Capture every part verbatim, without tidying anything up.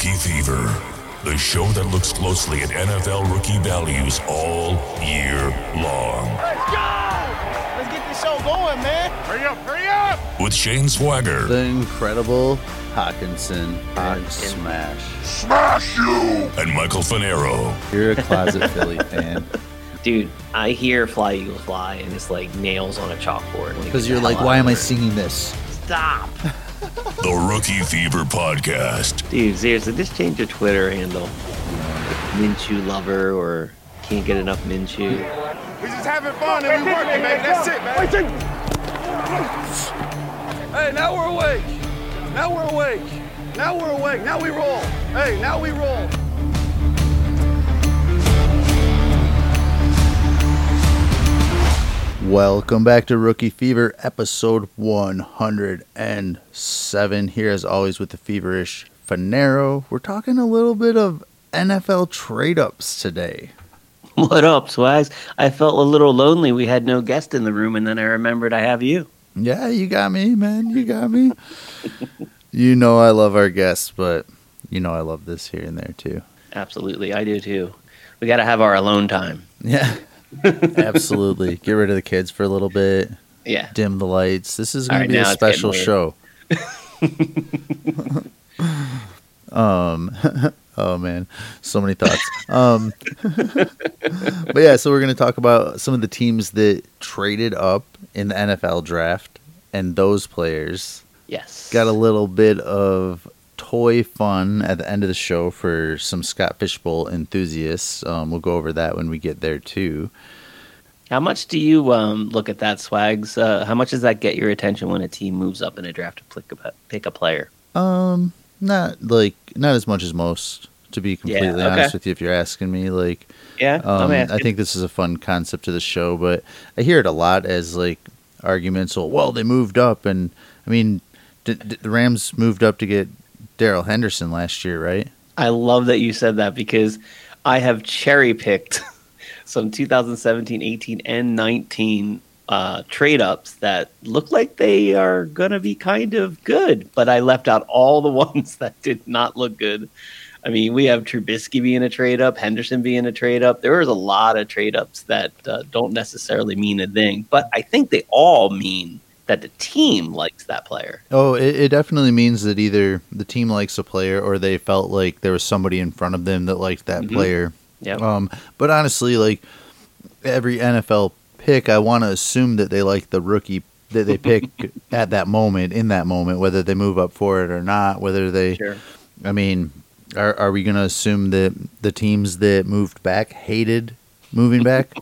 Rookie Fever, the show that looks closely at N F L rookie values all year long. Let's go! Let's get this show going, man. Hurry up, hurry up! With Shane Swagger. The incredible Hawkinson and Smash. Smash you! And Michael Fanero. You're a closet Philly fan. Dude, I hear Fly Eagles Fly and it's like nails on a chalkboard. Because you're like, why am I singing this? Stop! The Rookie Fever Podcast. Dude, seriously, just change your Twitter handle. Minshew lover or can't get enough Minshew. We just having fun and we working, man. That's it, man. Hey, now we're awake. Now we're awake. Now we're awake. Now we roll. Hey, now we roll. Welcome back to Rookie Fever, episode one hundred seven. Here, as always, with the feverish Fanero. We're talking a little bit of N F L trade-ups today. What up, Swags? I felt a little lonely. We had no guest in the room, and then I remembered I have you. Yeah, you got me, man. You got me. You know I love our guests, but you know I love this here and there, too. Absolutely, I do, too. We got to have our alone time. Yeah. Absolutely. Get rid of the kids for a little bit. Yeah. Dim the lights. This is going All to right, be a special show. um oh man, so many thoughts. Um but yeah, so we're going to talk about some of the teams that traded up in the N F L draft and those players. Yes. Got a little bit of toy fun at the end of the show for some Scott Fishbowl enthusiasts. Um, we'll go over that when we get there too. How much do you um, look at that, Swags? Uh, how much does that get your attention when a team moves up in a draft to pick a, pick a player? Um, not like not as much as most, to be completely Yeah, okay. honest with you. If you're asking me, like, Yeah, um, I'm asking. I think this is a fun concept to the show, but I hear it a lot as like arguments. Well, well they moved up, and I mean, d- d- the Rams moved up to get Darrell Henderson last year, right? I love that you said that because I have cherry picked some two thousand seventeen, eighteen, and nineteen uh, trade ups that look like they are going to be kind of good, but I left out all the ones that did not look good. I mean, we have Trubisky being a trade up, Henderson being a trade up. There is a lot of trade ups that uh, don't necessarily mean a thing, but I think they all mean that the team likes that player. Oh, it, it definitely means that either the team likes a player or they felt like there was somebody in front of them that liked that Mm-hmm. player. Yeah. Um, but honestly, like every N F L pick, I want to assume that they like the rookie that they pick at that moment, in that moment, whether they move up for it or not, whether they, Sure. I mean, are, are we going to assume that the teams that moved back hated moving back?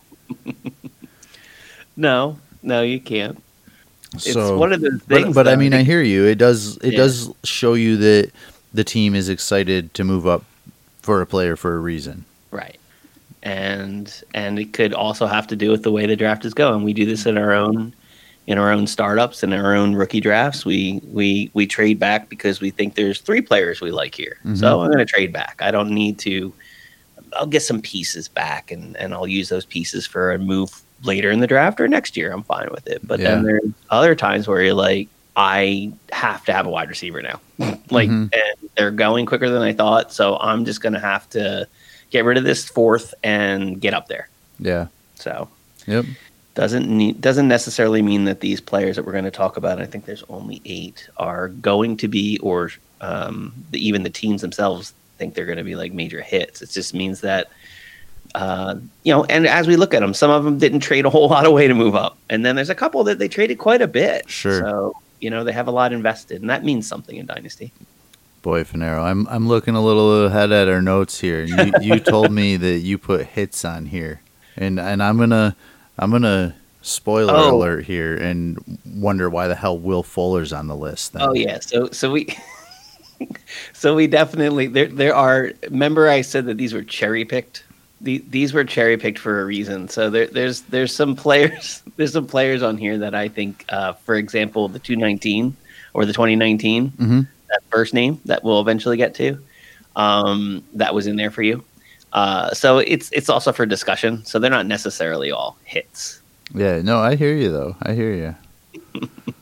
No, no, you can't. It's So, one of those but, things. but I that mean, I think- hear you. It does. It Yeah. does show you that the team is excited to move up for a player for a reason. Right. And and it could also have to do with the way the draft is going. We do this in our own in our own startups and our own rookie drafts. We we we trade back because we think there's three players we like here. Mhm. So I'm going to trade back. I don't need to. I'll get some pieces back and and I'll use those pieces for a move later in the draft or next year. I'm fine with it. But Yeah. then there's other times where you're like, I have to have a wide receiver now. like, Mhm. and they're going quicker than I thought. So I'm just going to have to get rid of this fourth and get up there. Yeah. So Yep. doesn't need, doesn't necessarily mean that these players that we're going to talk about, I think there's only eight, are going to be, or um, the, even the teams themselves think they're going to be like major hits. It just means that, uh, you know, and as we look at them, some of them didn't trade a whole lot away to move up. And then there's a couple that they traded quite a bit. Sure. So, you know, they have a lot invested, and that means something in Dynasty. Boy, Fanero, I'm I'm looking a little ahead at our notes here. You you told me that you put hits on here, and and I'm gonna I'm gonna spoiler Oh. alert here and wonder why the hell Will Fuller's on the list. Then. Oh yeah, so so we so we definitely there there are. Remember, I said that these were cherry picked. The, these were cherry picked for a reason. So there, there's there's some players there's some players on here that I think, uh, for example, the two nineteen or the twenty nineteen, Mhm. that first name that we'll eventually get to, um, that was in there for you. Uh, so it's it's also for discussion. So they're not necessarily all hits. Yeah, no, I hear you though. I hear you.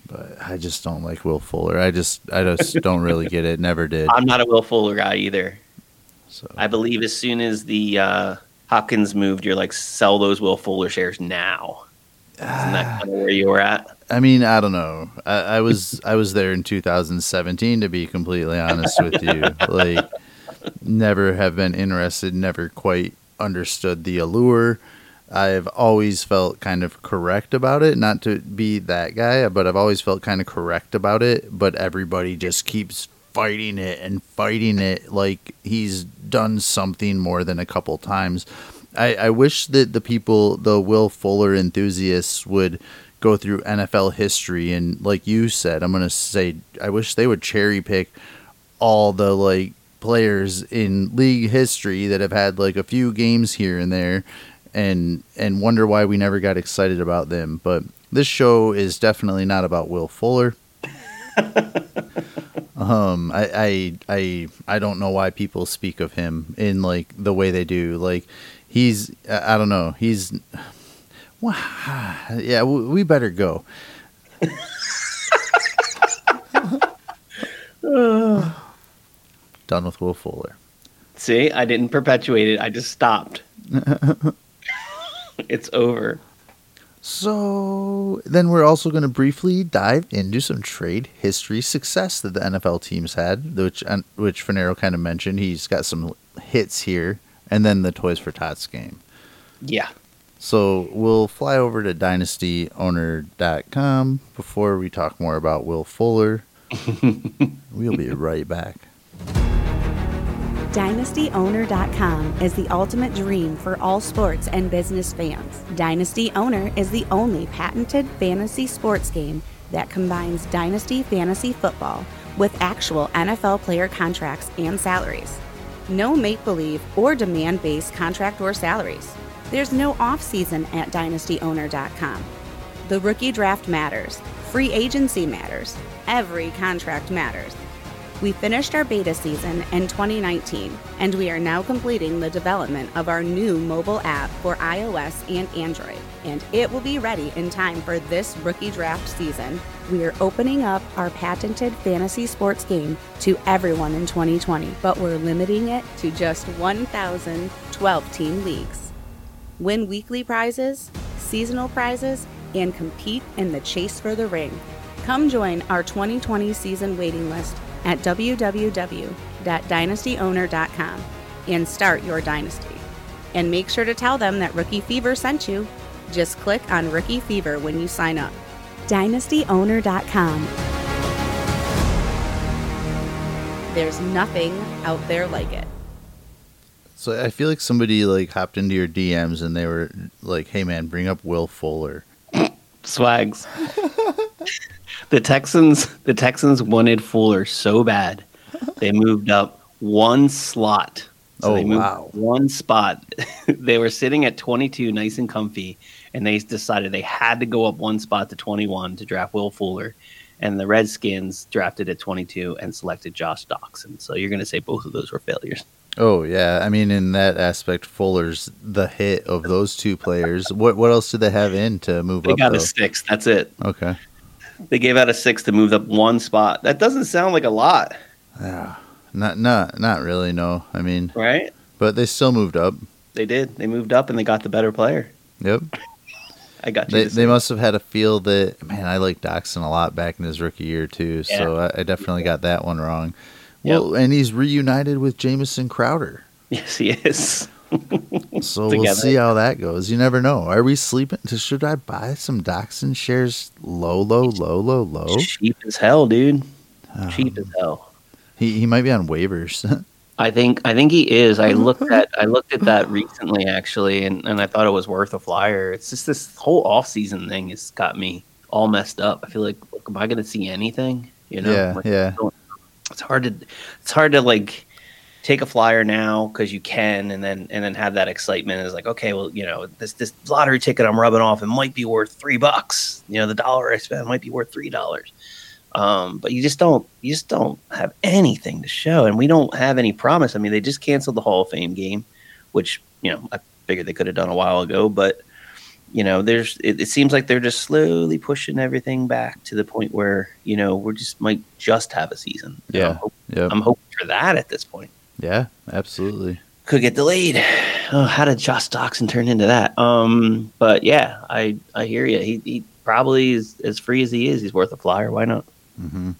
But I just don't like Will Fuller. I just I just don't really get it. Never did. I'm not a Will Fuller guy either. So I believe as soon as the uh, Hopkins moved, you're like, sell those Will Fuller shares now. Isn't that kind of where you were at? I mean, I don't know. I, I was I was there in two thousand seventeen, to be completely honest with you. Like, never have been interested, never quite understood the allure. I've always felt kind of correct about it, not to be that guy, but I've always felt kind of correct about it, but everybody just keeps fighting it and fighting it like he's done something more than a couple times. I, I wish that the people, the Will Fuller enthusiasts, would go through N F L history and, like you said, I'm going to say, I wish they would cherry pick all the, like, players in league history that have had, like, a few games here and there and and wonder why we never got excited about them. But this show is definitely not about Will Fuller. um, I, I I I don't know why people speak of him in, like, the way they do. Like, he's, I don't know, he's, well, yeah, we better go. Done with Will Fuller. See, I didn't perpetuate it. I just stopped. It's over. So then we're also going to briefly dive into some trade history success that the N F L teams had, which which Fanaro kind of mentioned. He's got some hits here, and then the Toys for Tots game. Yeah. So we'll fly over to dynasty owner dot com before we talk more about Will Fuller. We'll be right back. dynasty owner dot com is the ultimate dream for all sports and business fans. Dynasty Owner is the only patented fantasy sports game that combines Dynasty Fantasy Football with actual N F L player contracts and salaries. No make-believe or demand-based contract or salaries. There's no off-season at dynasty owner dot com. The rookie draft matters. Free agency matters. Every contract matters. We finished our beta season in twenty nineteen, and we are now completing the development of our new mobile app for iOS and Android, and it will be ready in time for this rookie draft season. We are opening up our patented fantasy sports game to everyone in twenty twenty, but we're limiting it to just one thousand twelve-team leagues. Win weekly prizes, seasonal prizes, and compete in the chase for the ring. Come join our twenty twenty season waiting list at w w w dot dynasty owner dot com and start your dynasty. And make sure to tell them that Rookie Fever sent you. Just click on Rookie Fever when you sign up. dynasty owner dot com. There's nothing out there like it. So I feel like somebody, like, hopped into your D Ms and they were like, "Hey man, bring up Will Fuller." Swags. The Texans, the Texans wanted Fuller so bad, they moved up one slot. So oh they moved wow! One spot. They were sitting at twenty-two, nice and comfy, and they decided they had to go up one spot to twenty-one to draft Will Fuller. And the Redskins drafted at twenty-two and selected Josh Doxson. So you're going to say both of those were failures. Oh yeah, I mean, in that aspect, Fuller's the hit of those two players. What what else did they have in to move they up? They got though? a six. That's it. Okay. They gave out a six to move up one spot. That doesn't sound like a lot. Yeah, not not not really. No, I mean, right? But they still moved up. They did. They moved up and they got the better player. Yep. I got you. They they must have had a feel that, man, I like Doxson a lot back in his rookie year too. Yeah. So I, I definitely got that one wrong. Well, yep. And he's reunited with Jamison Crowder. Yes, he is. So we'll see how that goes. You never know. Are we sleeping? Should I buy some Doxson shares low, low, low, low, low? Cheap as hell, dude. Um, Cheap as hell. He he might be on waivers. I think I think he is. I looked at I looked at that recently actually, and, and I thought it was worth a flyer. It's just this whole off season thing has got me all messed up. I feel like, look, am I going to see anything? You know, Yeah, like, yeah. It's hard to it's hard to like take a flyer now because you can, and then and then have that excitement. It's like, okay, well, you know, this this lottery ticket I'm rubbing off, it might be worth three bucks. You know, the dollar I spent might be worth three dollars. Um, but you just don't you just don't have anything to show, and we don't have any promise. I mean, they just canceled the Hall of Fame game, which, you know, I figured they could have done a while ago, but you know, there's it, it seems like they're just slowly pushing everything back to the point where, you know, we're just might just have a season. Yeah. I'm, hope, Yep. I'm hoping for that at this point. Yeah, absolutely. Could get delayed. Oh, how did Josh Doxson turn into that? Um, but yeah, I I hear you. He he probably is as free as he is. He's worth a flyer. Why not? Mm-hmm.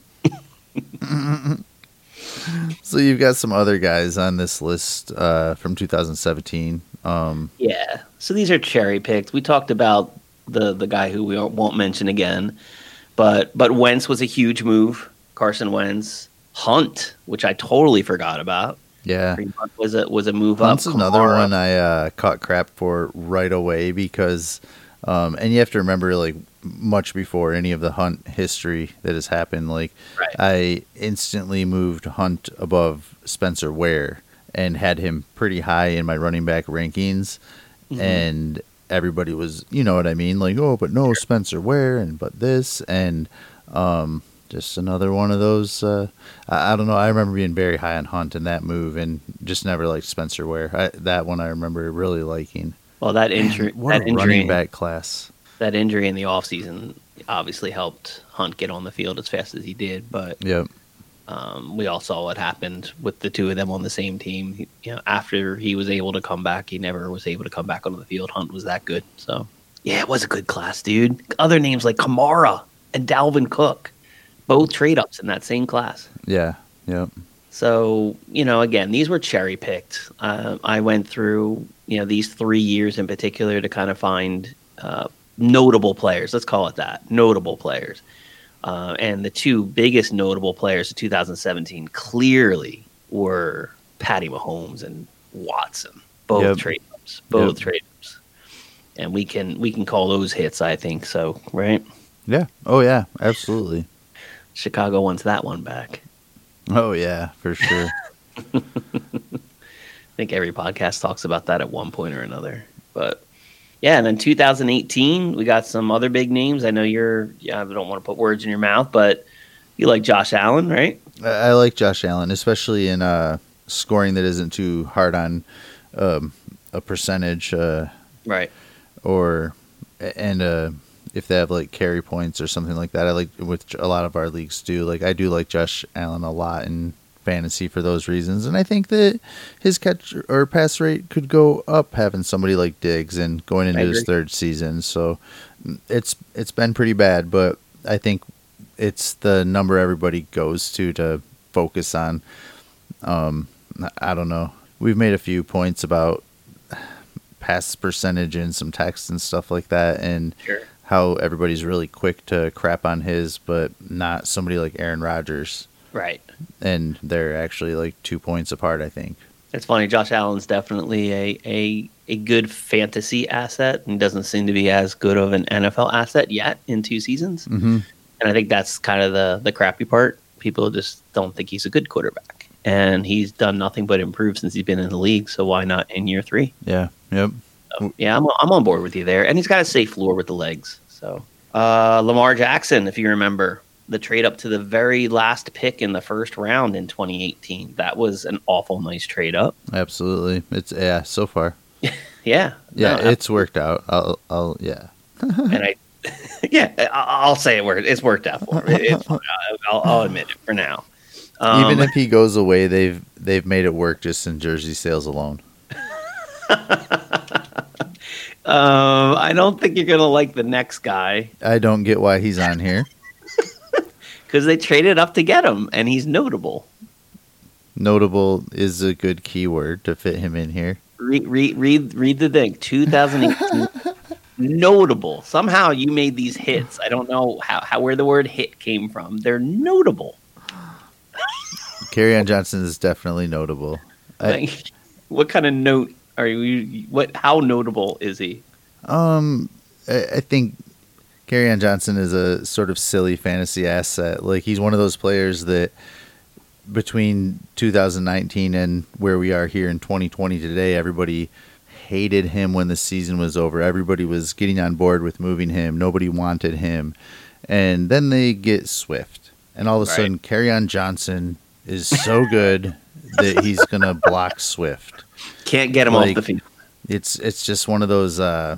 So you've got some other guys on this list uh, from two thousand seventeen. Um, Yeah. So these are cherry picked. We talked about the the guy who we won't mention again, but but Wentz was a huge move. Carson Wentz, Hunt, which I totally forgot about. yeah. Hunt was a was a move Hunt's up. another Kamara. one I uh, caught crap for right away because, um, and you have to remember, like, much before any of the Hunt history that has happened, like, Right. I instantly moved Hunt above Spencer Ware and had him pretty high in my running back rankings, Mhm. and everybody was, you know what I mean, like, oh, but no Spencer Ware, and but this, and um, just another one of those. Uh, I, I don't know. I remember being very high on Hunt in that move, and just never liked Spencer Ware. I, that one I remember really liking. Well, that injury, What that a injury, running back class. that injury in the offseason obviously helped Hunt get on the field as fast as he did. But Yep. um, we all saw what happened with the two of them on the same team. He- You know, after he was able to come back, he never was able to come back onto the field. Hunt was that good. So yeah, it was a good class, dude. Other names like Kamara and Dalvin Cook, both trade ups in that same class. Yeah. Yep. So, you know, again, these were cherry picked. Uh, I went through, you know, these three years in particular to kind of find uh, notable players. Let's call it that. Notable players. Uh, and the two biggest notable players of two thousand seventeen clearly were Patty Mahomes and Watson. Both Yep. trade ups. Both Yep. trade ups. And we can we can call those hits, I think. So, right? Yeah. Oh, yeah. Absolutely. Chicago wants that one back. Oh, yeah, for sure. I think every podcast talks about that at one point or another. But yeah, and then two thousand eighteen, we got some other big names. I know you're, yeah, I don't want to put words in your mouth, but you like Josh Allen, right? I, I like Josh Allen, especially in uh, scoring that isn't too hard on um, a percentage uh, Right. or and uh, if they have like carry points or something like that. I like, which a lot of our leagues do. Like, I do like Josh Allen a lot in fantasy for those reasons, and I think that his catch or pass rate could go up having somebody like Diggs and going into his third season. So it's it's been pretty bad, but I think it's the number everybody goes to to focus on. Um, I don't know. We've made a few points about pass percentage and some text and stuff like that, and Sure. how everybody's really quick to crap on his, but not somebody like Aaron Rodgers. Right. And they're actually like two points apart, I think. It's funny. Josh Allen's definitely a, a, a good fantasy asset and doesn't seem to be as good of an N F L asset yet in two seasons. Mm-hmm. And I think that's kind of the, the crappy part. People just don't think he's a good quarterback. And he's done nothing but improve since he's been in the league. So why not in year three? Yeah. Yep. So, yeah, I'm, I'm on board with you there. And he's got a safe floor with the legs. So uh, Lamar Jackson, if you remember, the trade up to the very last pick in the first round in twenty eighteen. That was an awful nice trade up. Absolutely. It's yeah. So far, Yeah. yeah, no, it's worked out. I'll. I'll. Yeah. and I, yeah, I- I'll say it worked. It's worked out for me. It's, I'll, I'll admit it for now. Um, Even if he goes away, they've they've made it work just in jersey sales alone. um, I don't think you're gonna like the next guy I don't get why he's on here. because they traded up to get him, and he's notable. Notable is a good keyword to fit him in here. Read, read, read, read the thing. twenty eighteen. Notable. Somehow you made these hits. I don't know how, how where the word hit came from. They're notable. Kerryon Johnson is definitely notable. I, Like, what kind of note are you? What? How notable is he? um, I, I think Kerryon Johnson is a sort of silly fantasy asset. Like, he's one of those players that between two thousand nineteen and where we are here in twenty twenty today, everybody hated him when the season was over. Everybody was getting on board with moving him. Nobody wanted him. And then they get Swift. And all of a Right. sudden, Kerryon Johnson is so good that he's going to block Swift. Can't get him Like, off the field. It's it's just one of those uh,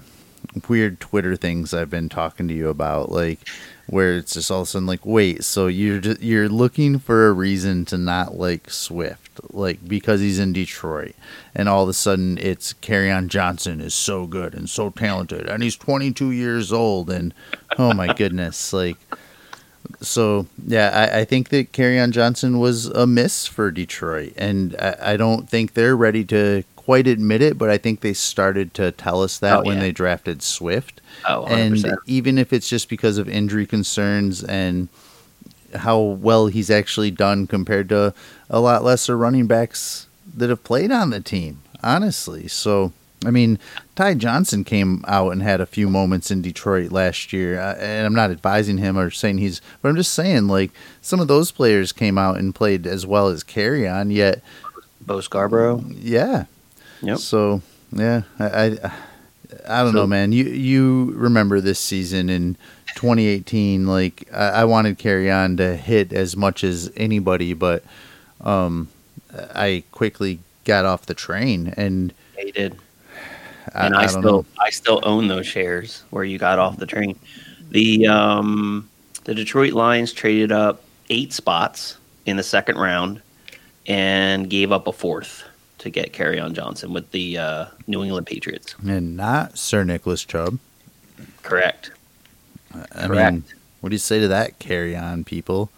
weird Twitter things I've been talking to you about, like where it's just all of a sudden like, wait, so you're just, you're looking for a reason to not like Swift, like because he's in Detroit, and all of a sudden it's Kerryon Johnson is so good and so talented, and he's twenty-two years old, and oh my goodness, like. So, yeah, I, I think that Kerryon Johnson was a miss for Detroit, and I, I don't think they're ready to quite admit it, but I think they started to tell us that Oh, when yeah. they drafted Swift. Oh, one hundred percent. And even if it's just because of injury concerns and how well he's actually done compared to a lot lesser running backs that have played on the team, honestly. So, I mean, Ty Johnson came out and had a few moments in Detroit last year, uh, and I'm not advising him or saying he's, but I'm just saying, like, some of those players came out and played as well as Kerryon, yet, Bo Scarborough. yeah. Yep. So, yeah, I, I, I don't So- know, man. You you remember this season in twenty eighteen, like, I, I wanted Kerryon to hit as much as anybody, but um, I quickly got off the train, and Yeah, you did. I, and I I, don't still know. I still own those shares where you got off the train. The um the Detroit Lions traded up eight spots in the second round and gave up a fourth to get Kerryon Johnson with the uh, New England Patriots. And not Sir Nicholas Chubb. Correct. I Correct. mean, what do you say to that, Kerryon people?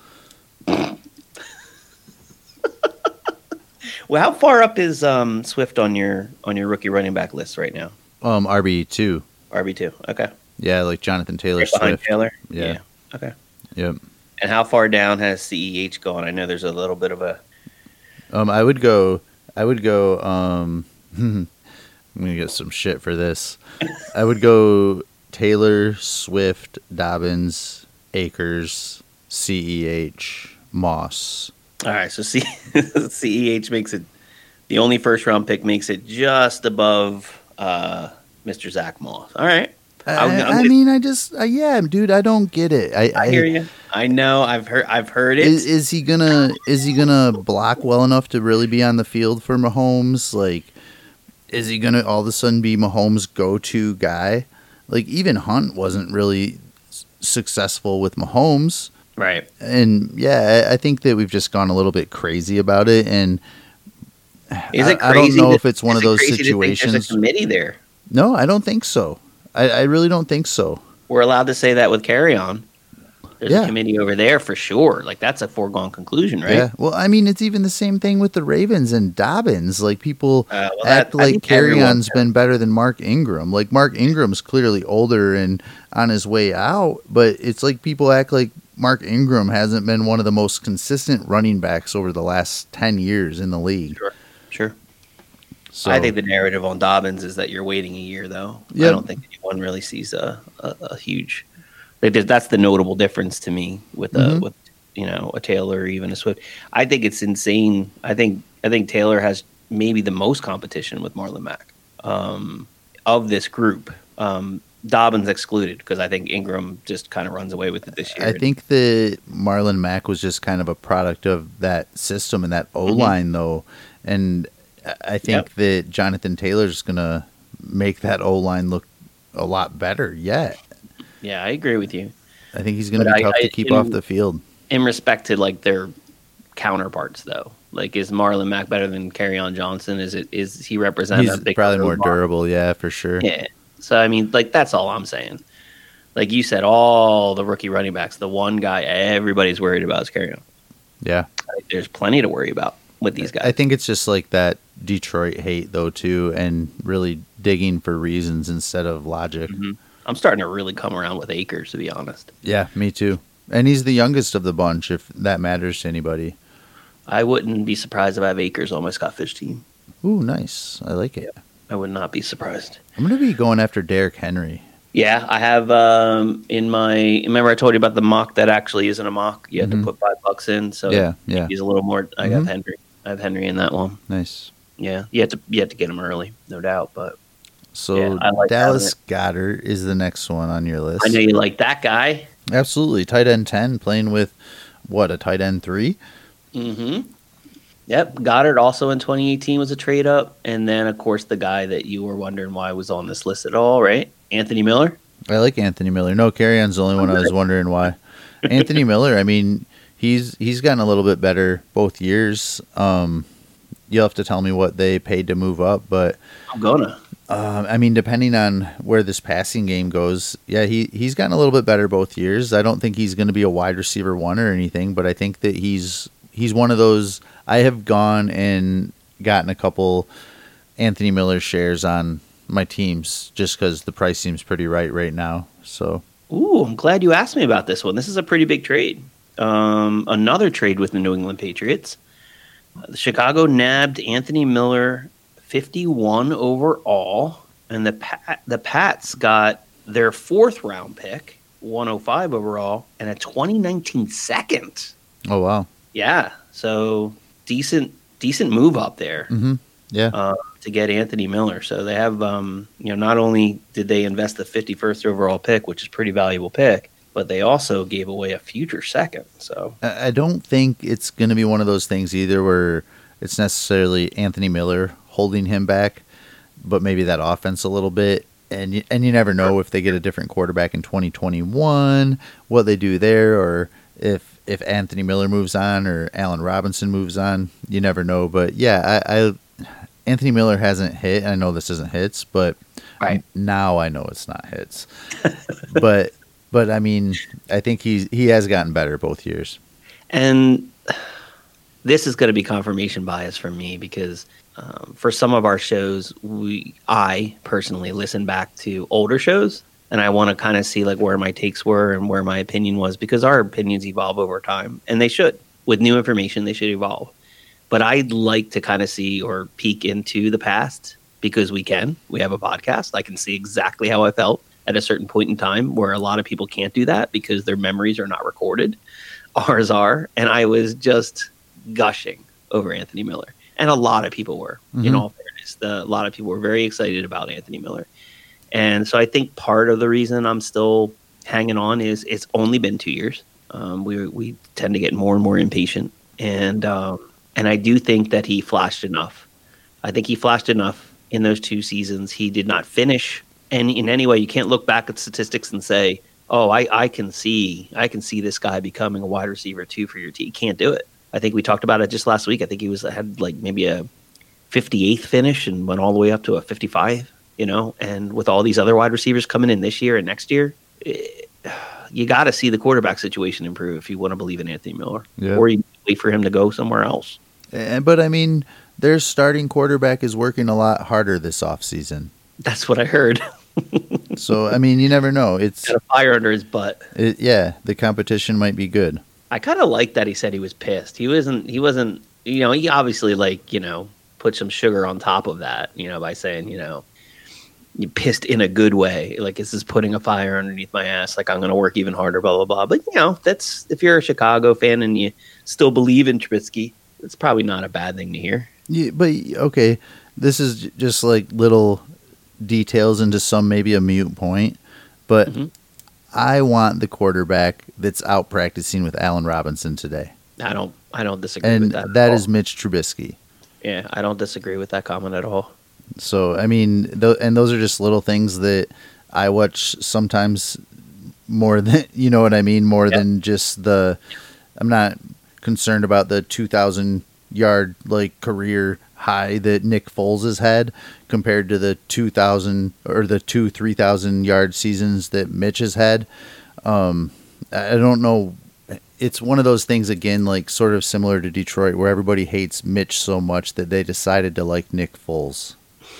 Well, how far up is um, Swift on your on your rookie running back list right now? Um, R B two. R B two. Okay. Yeah, like Jonathan Taylor Right behind Swift. Taylor. Yeah. Okay. Yep. And how far down has C E H gone? I know there's a little bit of a Um, I would go. I would go. Um, I'm gonna get some shit for this. I would go Taylor, Swift, Dobbins, Akers, C E H, Moss. All right, so C- CEH makes it the only first round pick makes it just above uh, Mister Zach Moss. All right, I, I'm gonna- I mean, I just, uh, yeah, dude, I don't get it. I, I hear you. I know. I've heard. I've heard it. Is, is he gonna is he gonna block well enough to really be on the field for Mahomes? Like, is he gonna all of a sudden be Mahomes' go-to guy? Like, even Hunt wasn't really s- successful with Mahomes, right. and yeah, I, I think that we've just gone a little bit crazy about it. And Is it I, I don't crazy know to- if it's one is of it those crazy to think there's situations. a committee there. No, I don't think so. I, I really don't think so. We're allowed to say that with Carry-On. There's Yeah. a committee over there for sure. Like that's a foregone conclusion, right? Yeah. Well, I mean, it's even the same thing with the Ravens and Dobbins. Like, people Uh, well, that- act I like think everyone- Carry-On's been better than Mark Ingram. Like, Mark Ingram's clearly older and on his way out, but it's like people act like Mark Ingram hasn't been one of the most consistent running backs over the last ten years in the league. Sure. Sure. So, I think the narrative on Dobbins is that you're waiting a year, though. Yeah. I don't think anyone really sees a, a, a huge. Like, there's- that's the notable difference to me with a Mhm. with you know a Taylor or even a Swift. I think it's insane. I think I think Taylor has maybe the most competition with Marlon Mack um, of this group. Um, Dobbins excluded because I think Ingram just kind of runs away with it this year. I think that Marlon Mack was just kind of a product of that system and that O line, though, and I- I think Yep. that Jonathan Taylor's gonna make that O line look a lot better yet. Yeah, I agree with you. I think he's going to But be I- tough I- to keep in- off the field. In respect to like their counterparts, though, like is Marlon Mack better than Kerryon Johnson? Is it is he represent? He's a big probably more bar? durable, yeah, for sure. Yeah. So I mean, like that's all I'm saying. Like you said, all the rookie running backs, the one guy everybody's worried about is Kerryon. Yeah. Like, there's plenty to worry about with these guys. I think it's just like that Detroit hate, though, too, and really digging for reasons instead of logic. Mhm. I'm starting to really come around with Akers, to be honest. Yeah, me too. And he's the youngest of the bunch, if that matters to anybody. I wouldn't be surprised if I have Akers on my Scott Fish team. Ooh, nice. I like it. I would not be surprised. I'm going to be going after Derrick Henry. Yeah, I have um, in my. Remember, I told you about the mock that actually isn't a mock. You have Mhm. to put five bucks in. So Yeah, yeah. he's a little more. I have Mhm. Henry. I have Henry in that one. Nice. Yeah, you have to. You have to get him early, no doubt. But So Yeah, I like Dallas having Goddard is the next one on your list. I know you like that guy. Absolutely. Tight end ten, playing with, what, a tight end three? Mm-hmm. Yep, Goddard also in twenty eighteen was a trade up, and then of course the guy that you were wondering why was on this list at all, right? Anthony Miller? I like Anthony Miller. No, Carrion's the only one I was wondering why. Anthony Miller, I mean, he's he's gotten a little bit better both years. Um, you'll have to tell me what they paid to move up, but I'm gonna. Uh, I mean, depending on where this passing game goes, yeah, he, he's gotten a little bit better both years. I don't think he's going to be a wide receiver one or anything, but I think that he's he's one of those. I have gone and gotten a couple Anthony Miller shares on my teams just because the price seems pretty right right now. So, ooh, I'm glad you asked me about this one. This is a pretty big trade. Um, another trade with the New England Patriots. Uh, Chicago nabbed Anthony Miller, fifty-one overall, and the Pat, the Pats got their fourth round pick, one oh five overall, and a twenty nineteen second. Oh wow, yeah, so decent decent move up there. Mm-hmm. Yeah, uh, to get Anthony Miller. So they have, um, you know, not only did they invest the fifty-first overall pick, which is a pretty valuable pick, but they also gave away a future second. So I don't think it's going to be one of those things either where it's necessarily Anthony Miller holding him back, but maybe that offense a little bit. And you, and you never know if they get a different quarterback in twenty twenty-one, what they do there, or if if Anthony Miller moves on or Allen Robinson moves on. You never know. But yeah, I, I Anthony Miller hasn't hit. I know this isn't hits, but right now I know it's not hits. but but I mean, I think he's he has gotten better both years. And this is going to be confirmation bias for me because um, for some of our shows, we I personally listen back to older shows, and I want to kind of see like where my takes were and where my opinion was, because our opinions evolve over time, and they should. With new information, they should evolve. But I'd like to kind of see or peek into the past because we can. We have a podcast. I can see exactly how I felt at a certain point in time, where a lot of people can't do that because their memories are not recorded. Ours are. And I was just gushing over Anthony Miller. And a lot of people were, mm-hmm. in all fairness. The, a lot of people were very excited about Anthony Miller. And so I think part of the reason I'm still hanging on is it's only been two years. Um, we we tend to get more and more impatient. And um, and I do think that he flashed enough. I think he flashed enough in those two seasons. He did not finish. And in any way, you can't look back at statistics and say, oh, I, I can see I can see this guy becoming a wide receiver two for your team. You can't do it. I think we talked about it just last week. I think he was had like maybe a fifty-eighth finish and went all the way up to a fifty-five, you know, and with all these other wide receivers coming in this year and next year, it, you got to see the quarterback situation improve if you want to believe in Anthony Miller, yeah. or you wait for him to go somewhere else. And, but I mean, their starting quarterback is working a lot harder this offseason. That's what I heard. So, I mean, you never know. It's got a fire under his butt. It, yeah, the competition might be good. I kind of like that he said he was pissed. He wasn't, he wasn't, you know, he obviously, like, you know, put some sugar on top of that, you know, by saying, you know, you pissed in a good way. Like, this is putting a fire underneath my ass. Like, I'm going to work even harder, blah, blah, blah. But, you know, that's, if you're a Chicago fan and you still believe in Trubisky, it's probably not a bad thing to hear. Yeah, but, okay, this is just like little details into some maybe a mute point, but mm-hmm. I want the quarterback that's out practicing with Allen Robinson today. I don't I don't disagree and with that. And that is Mitch Trubisky. Yeah, I don't disagree with that comment at all. So, I mean, th- and those are just little things that I watch sometimes more than, you know what I mean, more yeah. than just the, I'm not concerned about the two thousand yard like career high that Nick Foles has had compared to the two thousand or the two three thousand yard seasons that Mitch has had. Um, I don't know. It's one of those things again, like sort of similar to Detroit, where everybody hates Mitch so much that they decided to like Nick Foles.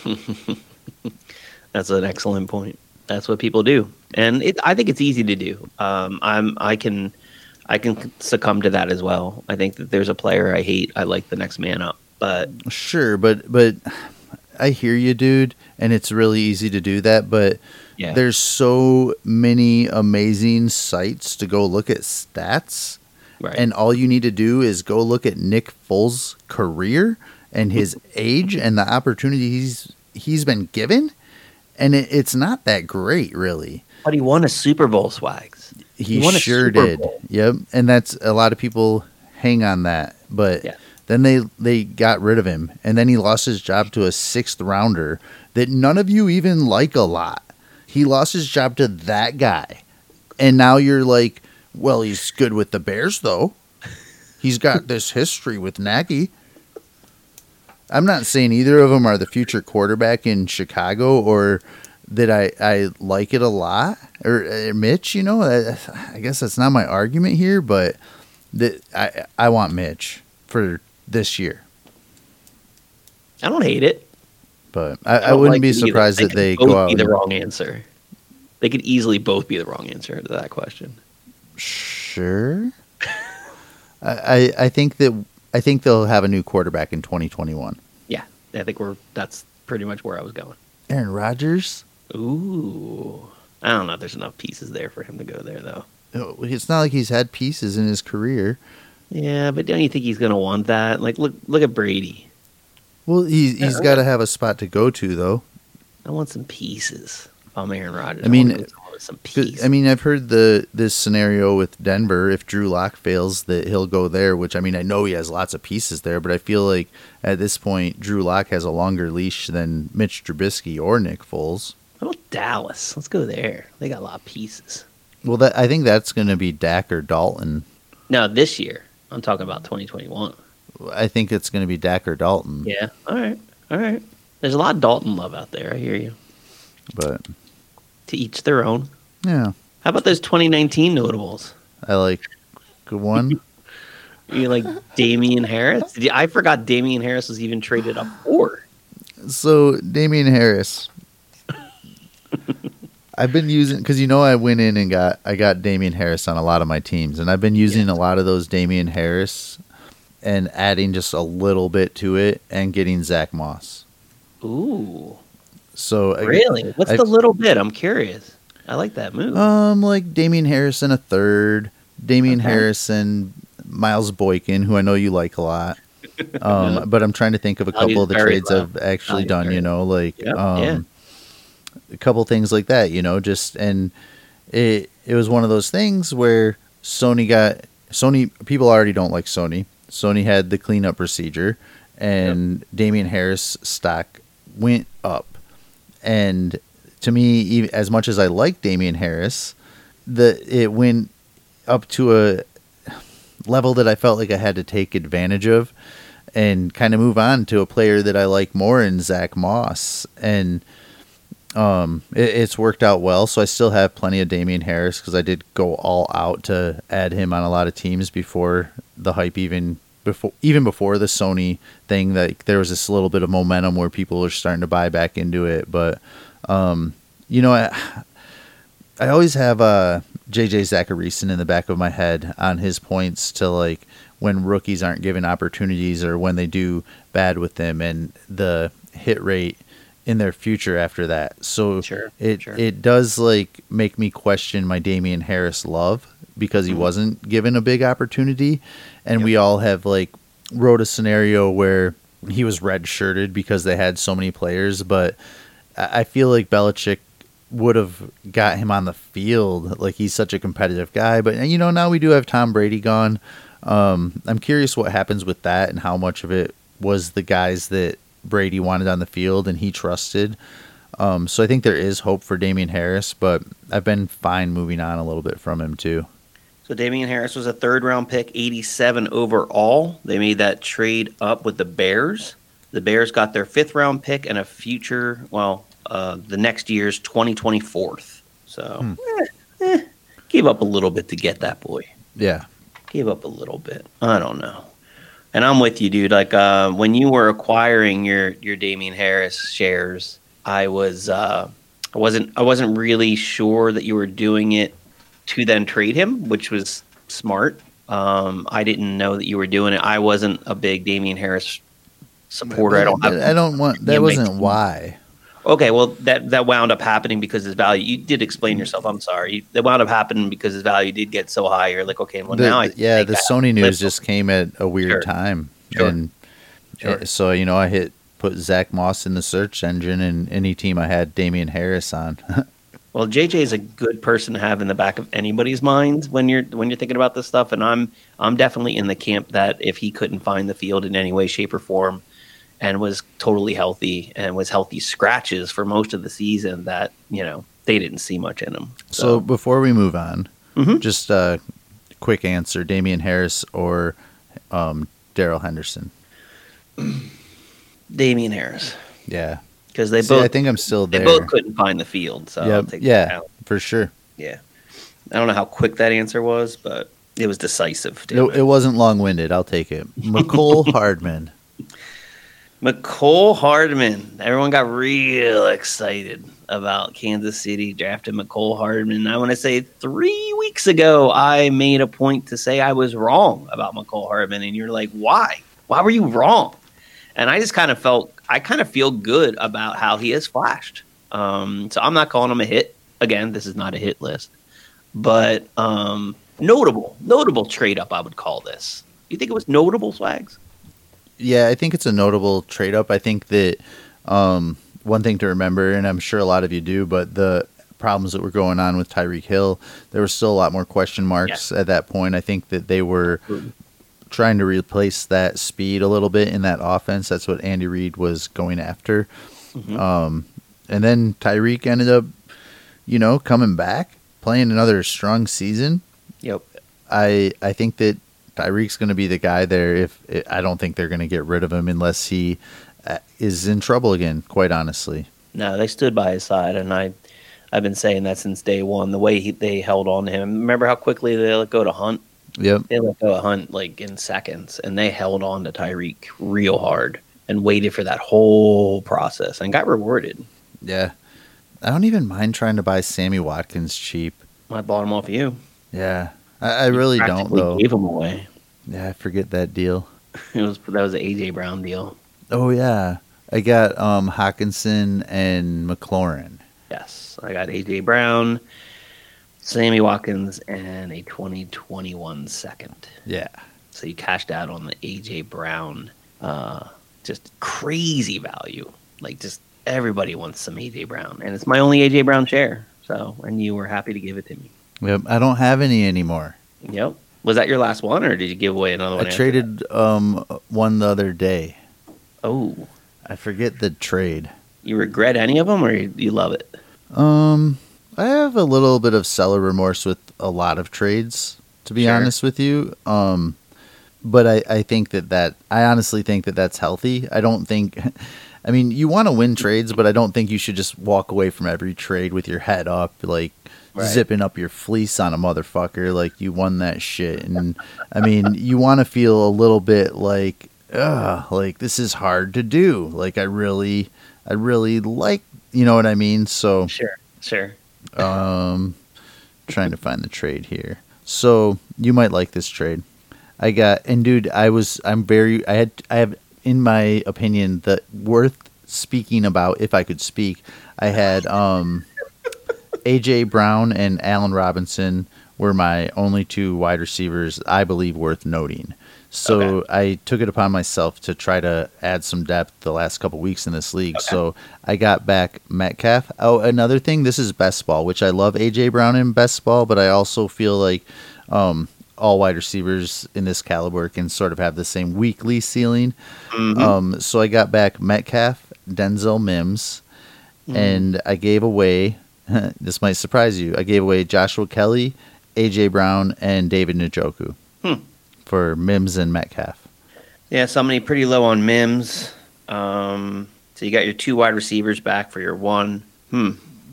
That's an excellent point. That's what people do, and it, I think it's easy to do. Um, I'm I can I can succumb to that as well. I think that there's a player I hate, I like the next man up. But sure, but but I hear you, dude, and it's really easy to do that. But yeah. there's so many amazing sites to go look at stats, right. and all you need to do is go look at Nick Foles' career and his age and the opportunities he's been given, and it, it's not that great, really. But he won a Super Bowl, Swags. He, he won sure did. Bowl. Yep, and that's a lot of people hang on that, but. Yeah. Then they, they got rid of him, and then he lost his job to a sixth rounder that none of you even like a lot. He lost his job to that guy. And now you're like, well, he's good with the Bears, though. He's got this history with Nagy. I'm not saying either of them are the future quarterback in Chicago or that I, I like it a lot. Or uh, Mitch, you know, I, I guess that's not my argument here, but that I I want Mitch for this year. I don't hate it. But I, I, I wouldn't like be it either. surprised They that could they both go out. Be the and- wrong answer. They could easily both be the wrong answer to that question. Sure. I, I I think that I think they'll have a new quarterback in twenty twenty-one. Yeah, I think we're. That's pretty much where I was going. Aaron Rodgers. Ooh, I don't know if there's enough pieces there for him to go there, though. It's not like he's had pieces in his career. Yeah, but don't you think he's gonna want that? Like, look, look at Brady. Well, he's he's Yeah. got to have a spot to go to, though. I want some pieces. If I'm Aaron Rodgers, I mean, I want to go with some 'Cause, pieces. I mean, I've heard the this scenario with Denver. If Drew Lock fails, that he'll go there. Which I mean, I know he has lots of pieces there, but I feel like at this point, Drew Lock has a longer leash than Mitch Trubisky or Nick Foles. How about Dallas? Let's go there. They got a lot of pieces. Well, that I think that's going to be Dak or Dalton. Now this year, I'm talking about twenty twenty-one. I think it's going to be Dak or Dalton. Yeah. All right. All right. There's a lot of Dalton love out there. I hear you. But To each their own. yeah, How about those twenty nineteen notables? I like good one. You like Damian Harris? Did you- I forgot Damian Harris was even traded up for. So Damian Harris, I've been using because you know I went in and got I got Damian Harris on a lot of my teams, and I've been using a lot of those Damian Harris and adding just a little bit to it and getting Zach Moss. Ooh. So I- Really? What's I- the little bit? I'm curious. I like that move. Um, like Damian Harris and a third, Damian Okay. Harris and Miles Boykin, who I know you like a lot. Um, Yeah. but I'm trying to think of a Value's couple of the very trades low. I've actually Value's done. very You know, like Yep, um, yeah. a couple things like that. You know, just and it it was one of those things where Sony got Sony. People already don't like Sony. Sony had the cleanup procedure, and Damian Harris stock went up. And to me, even, as much as I like Damian Harris, the it went up to a level that I felt like I had to take advantage of and kind of move on to a player that I like more in Zach Moss. And um, it, it's worked out well. So I still have plenty of Damian Harris because I did go all out to add him on a lot of teams before the hype even before even before the Sony thing. That there was this little bit of momentum where people were starting to buy back into it. But um, you know, I, I always have uh, J J Zacharyson in the back of my head on his points to like when rookies aren't given opportunities or when they do bad with them and the hit rate in their future after that. So Sure, it sure. it does like make me question my Damian Harris love because he Mhm. wasn't given a big opportunity, and Yep. we all have like wrote a scenario where he was red shirted because they had so many players, but I I feel like Belichick would have got him on the field. Like he's such a competitive guy, but you know, now we do have Tom Brady gone. Um, I'm curious what happens with that and how much of it was the guys that Brady wanted on the field and he trusted. Um, so I think there is hope for Damian Harris, but I've been fine moving on a little bit from him too. So Damian Harris was a third round pick, eighty-seven overall. They made that trade up with the Bears. The Bears got their fifth round pick and a future, well, uh, the next year's twenty twenty-four. So eh, eh, gave up a little bit to get that boy. Yeah. Gave up a little bit. I don't know. And I'm with you, dude. Like uh, when you were acquiring your your Damian Harris shares, I was uh, I wasn't I wasn't really sure that you were doing it to then trade him, which was smart. Um, I didn't know that you were doing it. I wasn't a big Damian Harris supporter. I don't have. I don't want Yeah, that makes- wasn't why. Okay, well that that wound up happening because his value. You did explain yourself. I'm sorry. You, that wound up happening because his value did get so high. You're like, okay, well The- now I yeah, think the I- Sony news let's- just came at a weird Sure. time, Sure. and Sure. uh, so you know I hit put Zach Moss in the search engine, and any team I had Damian Harris on. Well, J J is a good person to have in the back of anybody's mind when you're when you're thinking about this stuff, and I'm I'm definitely in the camp that if he couldn't find the field in any way, shape, or form, and was totally healthy and was healthy scratches for most of the season, that you know they didn't see much in him. So, So, before we move on, Mhm. just a quick answer: Damian Harris or um, Darrell Henderson? Damian Harris, Yeah. because they See, both I think I'm still they there. both couldn't find the field. So I'll Yep. take Yeah, that out. for sure. Yeah. I don't know how quick that answer was, but it was decisive. It, damn it. it wasn't long-winded. I'll take it. McCole Hardman. McCole Hardman. Everyone got real excited about Kansas City drafting McCole Hardman. I want to say three weeks ago, I made a point to say I was wrong about McCole Hardman, and you're like, why? Why were you wrong? And I just kind of felt, I kind of feel good about how he has flashed. Um, so I'm not calling him a hit. Again, this is not a hit list, but um, notable, notable trade up, I would call this. You think it was notable, Swags? Yeah, I think it's a notable trade up. I think that um, one thing to remember, and I'm sure a lot of you do, but the problems that were going on with Tyreek Hill, there were still a lot more question marks Yeah. at that point. I think that they were trying to replace that speed a little bit in that offense. That's what Andy Reid was going after. Mhm. Um, and then Tyreek ended up, you know, coming back, playing another strong season. Yep. I I think that Tyreek's going to be the guy there. If I don't think they're going to get rid of him unless he uh, is in trouble again. Quite honestly, No, they stood by his side, and I, I've been saying that since day one. The way he, they held on to him. Remember how quickly they let go to Hunt? yep, They let go of Hunt like in seconds, and they held on to Tyreek real hard and waited for that whole process and got rewarded. yeah. I don't even mind trying to buy Sammy Watkins cheap. I bought him off you. Yeah, I, I really don't Practically though. Gave him away. Yeah, I forget that deal. It was that was an A J Brown deal. Oh yeah, I got um Hawkinson and McLaurin. Yes, I got A J Brown, Sammy Watkins, and a twenty twenty-one second. Yeah, So you cashed out on the A J Brown, uh, just crazy value. Like just everybody wants some A J Brown, and it's my only A J Brown share. So, and you were happy to give it to me. yep. I don't have any anymore. Yep. Was that your last one, or did you give away another I one? after traded um one the other day. that? Oh, I forget the trade. you regret any of them, or you, you love it? Um, I have a little bit of seller remorse with a lot of trades, to be Sure. honest with you. Um, but I, I think that that I honestly think that that's healthy. I don't think, I mean, you want to win trades, but I don't think you should just walk away from every trade with your head up, like Right. zipping up your fleece on a motherfucker, like you won that shit. And I mean, you want to feel a little bit like, ugh, like this is hard to do. Like I really, I really like, you know what I mean? So. Sure, sure. Um, trying to find the trade here. So you might like this trade. I got and dude, I was I'm very I had I have in my opinion the worth speaking about if I could speak. I had um A J Brown and Allen Robinson were my only two wide receivers I believe worth noting. So Okay. I took it upon myself to try to add some depth the last couple weeks in this league. So I got back Metcalf. Oh, another thing, this is best ball, which I love A J Brown in best ball, but I also feel like um, all wide receivers in this caliber can sort of have the same weekly ceiling. Um, so I got back Metcalf, Denzel Mims, and I gave away, this might surprise you, I gave away Joshua Kelly, A J Brown, and David Njoku Hmm. for Mims and Metcalf. Yeah, somebody pretty low on Mims. Um, so you got your two wide receivers back for your one. Hmm.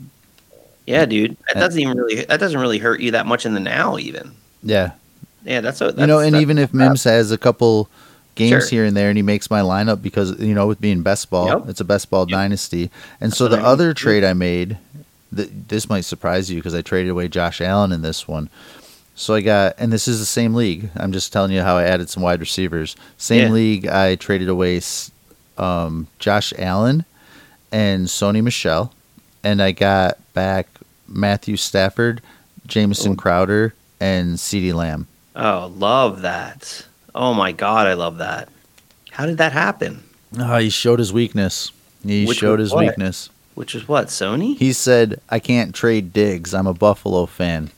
Yeah, dude, that Uh, doesn't even really that doesn't really hurt you that much in the now, even. Yeah. Yeah, that's what You know, and that's- even if Mims has a couple games Sure. here and there and he makes my lineup because, you know, with being best ball, Yep. it's a best ball dynasty. And so what the I mean. other trade I made, th- this might surprise you because I traded away Josh Allen in this one. So I got, and this is the same league. I'm just telling you how I added some wide receivers. Same Yeah. league, I traded away s- um, Josh Allen and Sony Michel, and I got back Matthew Stafford, Jamison Crowder, and CeeDee Lamb. Oh, love that. Oh my god, I love that. How did that happen? Oh, he showed his weakness. He Which showed was his what? weakness. Which is what, Sony? He said, "I can't trade Diggs. I'm a Buffalo fan."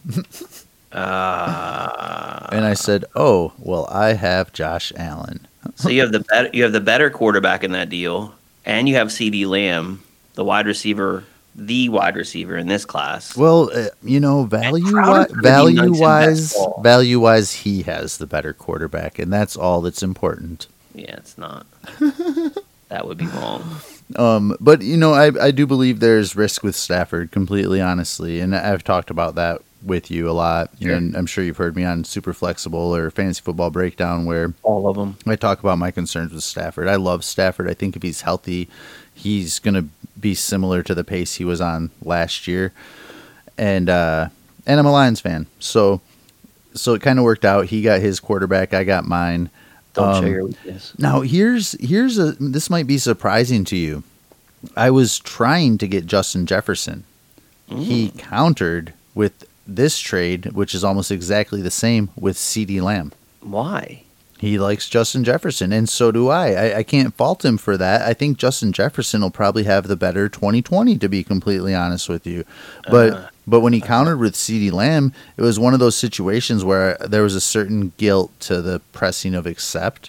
Uh, And I said, "Oh, well, I have Josh Allen." so you have the better you have the better quarterback in that deal, and you have CeeDee Lamb, the wide receiver the wide receiver in this class. Well, uh, you know, value Crowder's wi- gonna be value nice in wise, best ball. value wise, he has the better quarterback, and that's all that's important. Yeah, it's not. That would be wrong. Um, but you know, I I do believe there's risk with Stafford, completely honestly, and I've talked about that with you a lot. Sure. And I'm sure you've heard me on Super Flexible or Fantasy Football Breakdown, where All of them. I talk about my concerns with Stafford. I love Stafford. I think if he's healthy, he's going to be similar to the pace he was on last year. And uh, and I'm a Lions fan, so so it kind of worked out. He got his quarterback, I got mine. Don't Um, show your weakness. Now here's here's a this might be surprising to you. I was trying to get Justin Jefferson. He countered with this trade, which is almost exactly the same, with CeeDee Lamb. Why? He likes Justin Jefferson, and so do I. I. I can't fault him for that. I think Justin Jefferson will probably have the better twenty twenty, to be completely honest with you. But Uh, but when he countered with CeeDee Lamb, it was one of those situations where there was a certain guilt to the pressing of accept.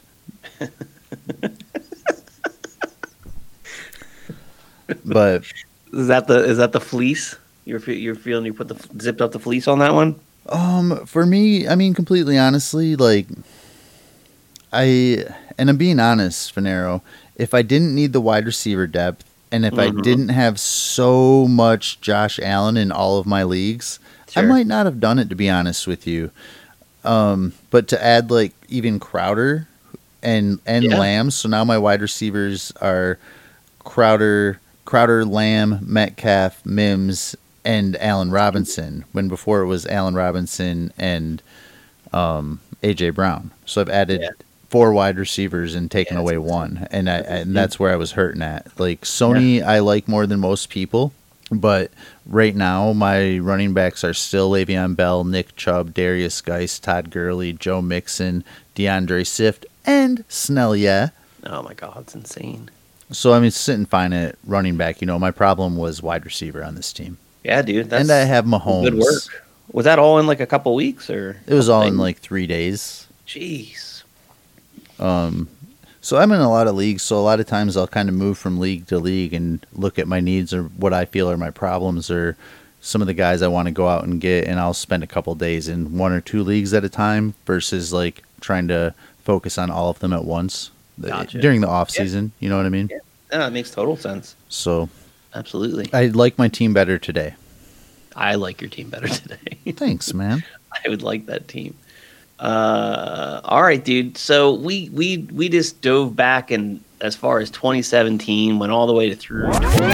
But Is that the is that the fleece? You're fe- you're feeling you put the zipped up the fleece on that one? Um, for me, I mean, completely honestly, like, I, and I'm being honest, Finero, if I didn't need the wide receiver depth, and if Mhm. I didn't have so much Josh Allen in all of my leagues, I Sure. might not have done it, to be honest with you. Um, but to add, like, even Crowder and, and Yeah. Lamb, so now my wide receivers are Crowder, Crowder, Lamb, Metcalf, Mims, and Allen Robinson, when before it was Allen Robinson and um, A J Brown. So I've added Yeah. four wide receivers and taken Yeah, away that's one, and I, and that's where I was hurting at. Like Sony, I like more than most people, but right now my running backs are still Le'Veon Bell, Nick Chubb, Darius Geis, Todd Gurley, Joe Mixon, DeAndre Swift, and Snell. Yeah. Oh my god, it's insane. So I mean, sitting fine at running back. You know, my problem was wide receiver on this team. Yeah, dude. That's And I have Mahomes. good work. Was that all in like a couple weeks or? It was all in something? like three days. Jeez. Um, so I'm in a lot of leagues. So a lot of times I'll kind of move from league to league and look at my needs or what I feel are my problems or some of the guys I want to go out and get. And I'll spend a couple days in one or two leagues at a time versus like trying to focus on all of them at once the- Gotcha. during the off season. You know what I mean? Yeah. Yeah, it makes total sense. So Absolutely. I like my team better today. I like your team better today. Thanks, man. I would like that team. Uh, all right, dude. So we we we just dove back and as far as twenty seventeen, went all the way to through.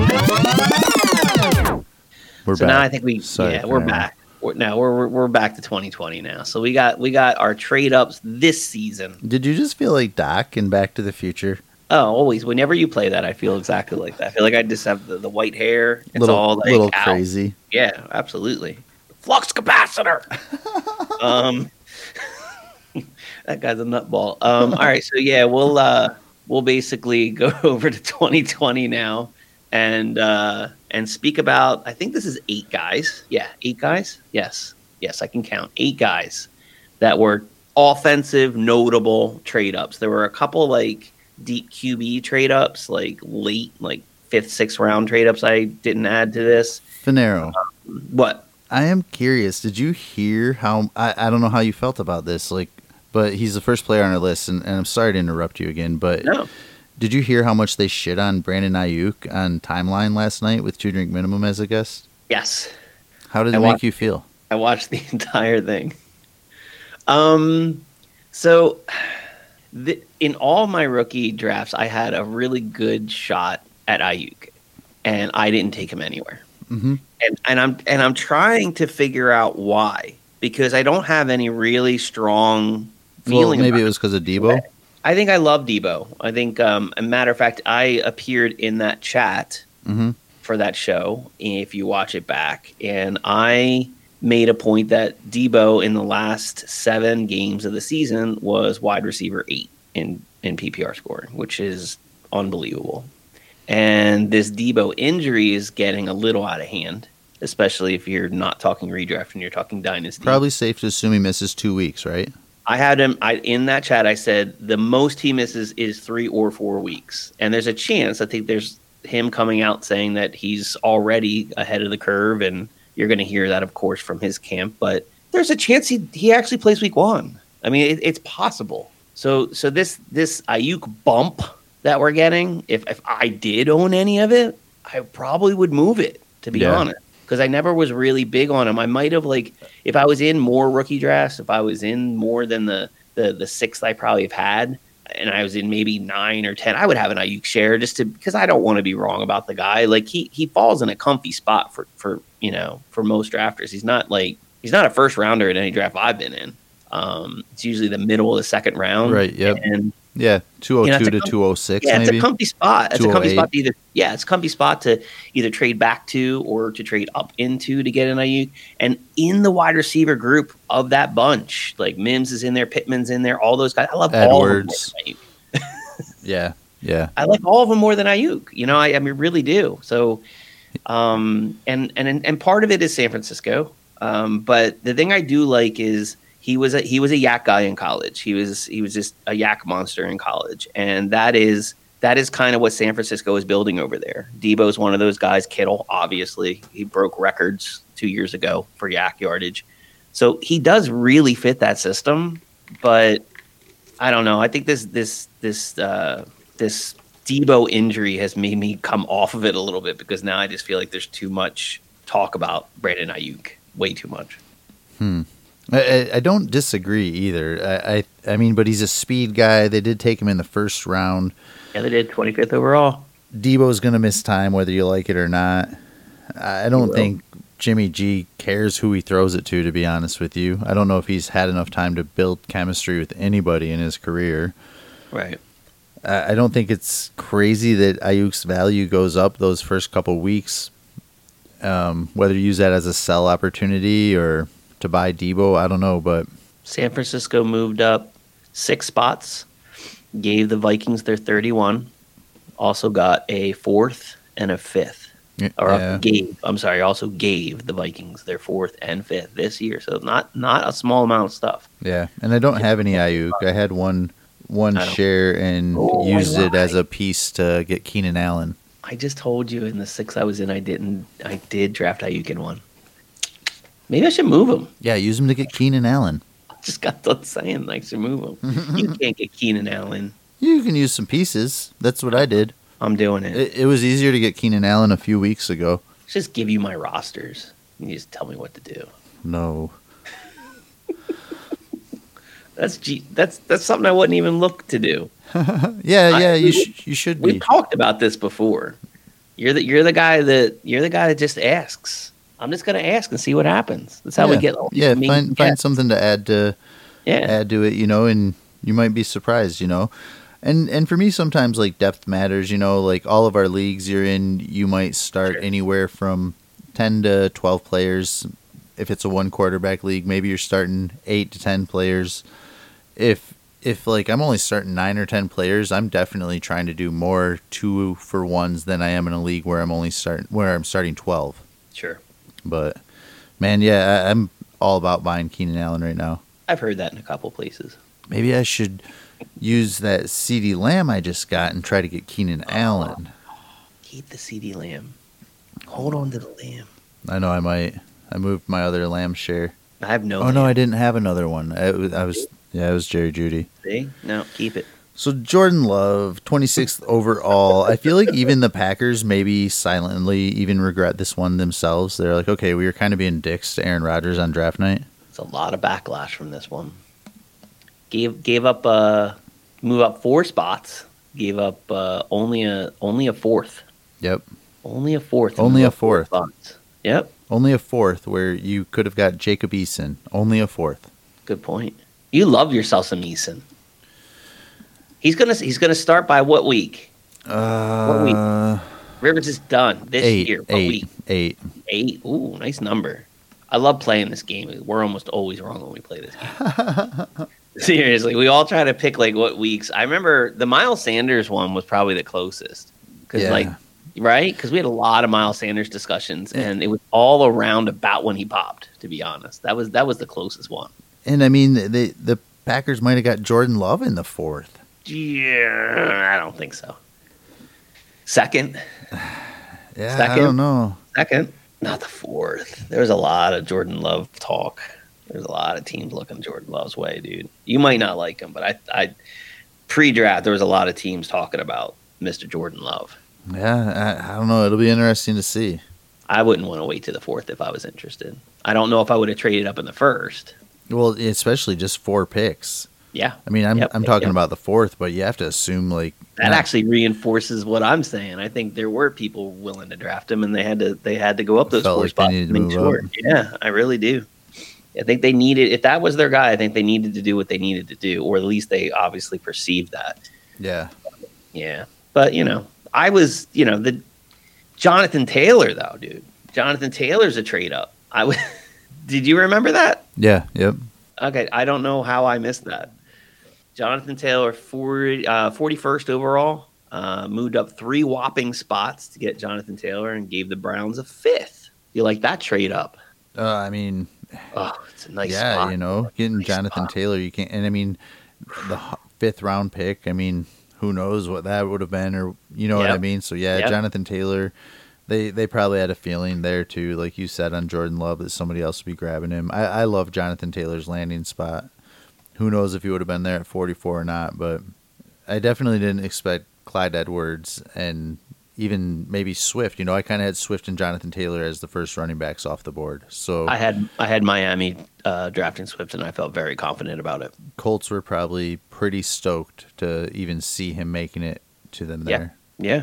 We're so back. now I think we Sorry, yeah we're Farrell. back. We're, now we're, we're we're back to twenty twenty now. So we got we got our trade ups this season. Did you just feel like Doc in Back to the Future? Oh, always. Whenever you play that, I feel exactly like that. I feel like I just have the, the white hair. It's little all like little out. crazy. Yeah, absolutely. Flux capacitor. um, that guy's a nutball. Um, all right, so yeah, we'll uh, we'll basically go over to twenty twenty now, and uh, and speak about. I think this is eight guys. Yeah, eight guys. Yes, yes, I can count eight guys that were offensive, notable trade ups. There were a couple like deep Q B trade ups, like late, like fifth, sixth round trade ups. I didn't add to this. Finero. What? I am curious. Did you hear how? I, I don't know how you felt about this. Like, but he's the first player on our list, and, and I'm sorry to interrupt you again. But No. did you hear how much they shit on Brandon Ayuk on Timeline last night with Two Drink Minimum as a guest? Yes. How did I it watched- make you feel? I watched the entire thing. Um, so the, in all my rookie drafts, I had a really good shot at Ayuk, and I didn't take him anywhere. Mm-hmm. And and I'm and I'm trying to figure out why, because I don't have any really strong Well, feeling. maybe about it was because of Debo. I think I love Debo. I think, um, a matter of fact, I appeared in that chat Mm-hmm. for that show, if you watch it back, and I made a point that Debo in the last seven games of the season was wide receiver eight in, in P P R scoring, which is unbelievable. And this Debo injury is getting a little out of hand, especially if you're not talking redraft and you're talking dynasty. Probably safe to assume he misses two weeks, right? I had him I in that chat. I said the most he misses is three or four weeks, and there's a chance. I think there's him coming out saying that he's already ahead of the curve, and you're going to hear that, of course, from his camp. But there's a chance he he actually plays week one. I mean, it, it's possible. So so this this Ayuk bump that we're getting, if if I did own any of it, I probably would move it, to be Yeah. honest, because I never was really big on him. I might have, like, if I was in more rookie drafts, if I was in more than the the the sixth I probably have had, and I was in maybe nine or ten, I would have an Ayuk share just to, because I don't want to be wrong about the guy. Like, he he falls in a comfy spot for for you know for most drafters. He's not like he's not a first rounder in any draft I've been in. Um, it's usually the middle of the second round, Right, yep. And Yeah, two oh You know, two it's a to com- two oh six yeah, maybe. it's a comfy spot. It's a comfy two oh eight. spot to either yeah, it's a comfy spot to either trade back to or to trade up into to get an Ayuk. And in the wide receiver group of that bunch, like Mims is in there, Pittman's in there, all those guys. I love all of them more Edwards. than Ayuk. Yeah, yeah. I like all of them more than Ayuk. You know, I, I mean, really do. So, um, and and and part of it is San Francisco. Um, but the thing I do like is he was a he was a yak guy in college. He was he was just a yak monster in college, and that is that is kind of what San Francisco is building over there. Debo's one of those guys. Kittle, obviously, he broke records two years ago for yak yardage, so he does really fit that system. But I don't know. I think this this this uh, this Debo injury has made me come off of it a little bit, because now I just feel like there's too much talk about Brandon Ayuk. Way too much. Hmm. I, I- I don't disagree either. I, I I mean, but he's a speed guy. They did take him in the first round. Yeah, they did twenty-fifth overall. Debo's going to miss time whether you like it or not. I don't will. think Jimmy G cares who he throws it to, to be honest with you. I don't know if he's had enough time to build chemistry with anybody in his career. Right. I I don't think it's crazy that Ayuk's value goes up those first couple weeks. Um, whether you use that as a sell opportunity or to buy Debo, I don't know, but San Francisco moved up six spots, gave the Vikings their thirty-one, also got a fourth and a fifth. yeah, Or yeah. gave, I'm sorry, also gave the Vikings their fourth and fifth this year. So not not a small amount of stuff. Yeah, and I don't have any Ayuk. I had one one I don't- share and Oh, used it why? as a piece to get Keenan Allen. I just told you in the six I was in, I didn't. I did draft Ayuk in one. Maybe I should move him. Yeah, use him to get Keenan Allen. Just got done saying I should move him. You can't get Keenan Allen. You can use some pieces. That's what I did. I'm doing it. It, it was easier to get Keenan Allen a few weeks ago. Just give you my rosters. You just tell me what to do. No. That's G- that's that's something I wouldn't even look to do. Yeah, I- yeah, you we- sh- you should We've be. talked about this before. You're the you're the guy that you're the guy that just asks. I'm just gonna ask and see what happens. That's how yeah. we get. all these Yeah, amazing find find guests. something to add to Yeah, add to it, you know, and you might be surprised, you know. And and for me, sometimes like depth matters, you know. Like all of our leagues you're in, you might start Sure. anywhere from ten to twelve players. If it's a one quarterback league, maybe you're starting eight to ten players. If if like I'm only starting nine or ten players, I'm definitely trying to do more two for ones than I am in a league where I'm only starting where I'm starting twelve. sure. But man, yeah, I, I'm all about buying Keenan Allen right now. I've heard that in a couple places. Maybe I should use that CeeDee Lamb I just got and try to get Keenan Allen. Keep the CeeDee Lamb. Hold on to the Lamb. I know I might. I moved my other Lamb share. I have no. Oh no, I Lamb. didn't have another one. I was, I was yeah, it was Jerry Judy. See? No, keep it. So Jordan Love, twenty-sixth overall. I feel like even the Packers maybe silently even regret this one themselves. They're like, okay, we were kind of being dicks to Aaron Rodgers on draft night. It's a lot of backlash from this one. Gave gave up uh move up four spots. Gave up uh, only a only a fourth. Yep. Only a fourth. and Only move a up four fourth. spots. Yep. Only a fourth where you could have got Jacob Eason. Only a fourth. Good point. You love yourself some Eason. He's gonna he's gonna start by what week? Uh, Rivers is done this eight, year. What eight, week? eight. Eight. Ooh, nice number. I love playing this game. We're almost always wrong when we play this game. Seriously, we all try to pick like what weeks. I remember the Miles Sanders one was probably the closest because Yeah. like right because we had a lot of Miles Sanders discussions and it was all around about when he popped. To be honest, that was that was the closest one. And I mean, the the Packers might have got Jordan Love in the fourth. Yeah, I don't think so. Second. Yeah, Second. I don't know. Second. Not the fourth. There was a lot of Jordan Love talk. There's a lot of teams looking Jordan Love's way, dude. You might not like him, but I, I pre-draft, there was a lot of teams talking about Mister Jordan Love. Yeah, I, I don't know. It'll be interesting to see. I wouldn't want to wait to the fourth if I was interested. I don't know if I would have traded up in the first. Well, especially just four picks. Yeah. I mean, I'm Yep. I'm talking Yep. about the fourth, but you have to assume like That not- actually reinforces what I'm saying. I think there were people willing to draft him, and they had to they had to go up those Felt four like they spots needed to to make move sure. up. Yeah, I really do. I think they needed, if that was their guy, I think they needed to do what they needed to do, or at least they obviously perceived that. Yeah. Yeah, but you know, I was, you know, the Jonathan Taylor though, dude. Jonathan Taylor's a trade up. I w- did you remember that? Yeah. Yep. Okay, I don't know how I missed that. Jonathan Taylor, forty, uh, forty-first overall, uh, moved up three whopping spots to get Jonathan Taylor and gave the Browns a fifth. You like that trade up? Uh, I mean, Oh, it's a nice yeah, spot. you know, getting Nice Jonathan spot. Taylor, you can't. And I mean, the h- fifth round pick. I mean, who knows what that would have been, or you know what I Yep. mean. So yeah, Yep. Jonathan Taylor. They they probably had a feeling there too, like you said on Jordan Love, that somebody else would be grabbing him. I, I love Jonathan Taylor's landing spot. Who knows if he would have been there at forty-four or not, but I definitely didn't expect Clyde Edwards and even maybe Swift. You know, I kind of had Swift and Jonathan Taylor as the first running backs off the board. So I had I had Miami uh, drafting Swift, and I felt very confident about it. Colts were probably pretty stoked to even see him making it to them Yeah. there. Yeah.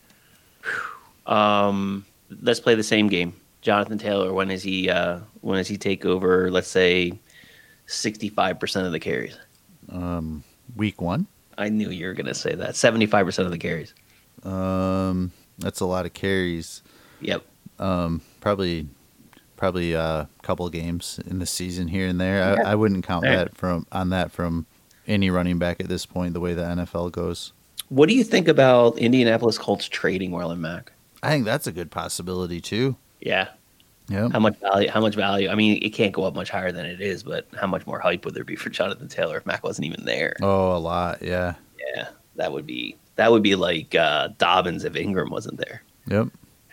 Um, let's play the same game. Jonathan Taylor, when is he? Uh, when does he take over? Let's say sixty-five percent of the carries. Um, week one, I knew you were going to say that. seventy-five percent of the carries. um, that's a lot of carries. Yep. Um, probably, probably a couple games in the season here and there. Yeah. I, I wouldn't count Right. that from on that from any running back at this point. The way the N F L goes, What do you think about Indianapolis Colts trading Marlon Mack? I think that's a good possibility too. Yeah. Yeah, How much value? How much value? I mean, it can't go up much higher than it is, but how much more hype would there be for Jonathan Taylor if Mack wasn't even there? oh, a lot. Yeah, Yeah, that would be that would be like uh, Dobbins if Ingram wasn't there. yep.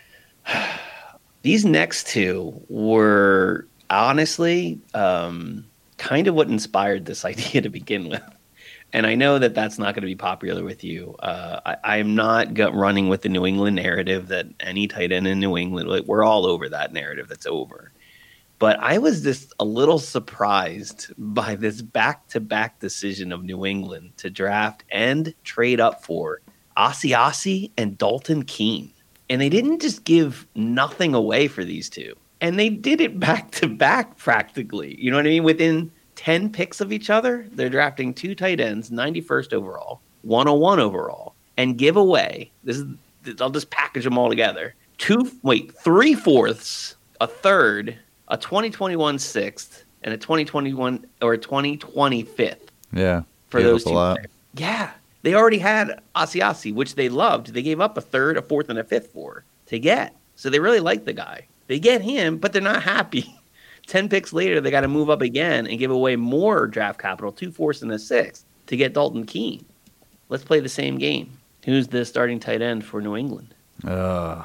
These next two were honestly um, kind of what inspired this idea to begin with. And I know that that's not going to be popular with you. Uh, I, I am not gut running with the New England narrative that any tight end in New England, like, we're all over that narrative. That's over. But I was just a little surprised by this back-to-back decision of New England to draft and trade up for Asiasi and Dalton Keene. And they didn't just give nothing away for these two. And they did it back-to-back practically. You know what I mean? Within ten picks of each other, they're drafting two tight ends, ninety-first overall, one oh one overall, and give away, this is, I'll just package them all together, two, wait, three fourths, a third, a twenty twenty-one sixth, and a twenty twenty-one or a twenty twenty fifth Yeah, for gave those up a two lot. players. Yeah. They already had Asiasi, which they loved. They gave up a third, a fourth, and a fifth for to get. So they really like the guy. They get him, but they're not happy. Ten picks later, they got to move up again and give away more draft capital, two fourths and a sixth, to get Dalton Keene. Let's play the same game. Who's the starting tight end for New England? Uh,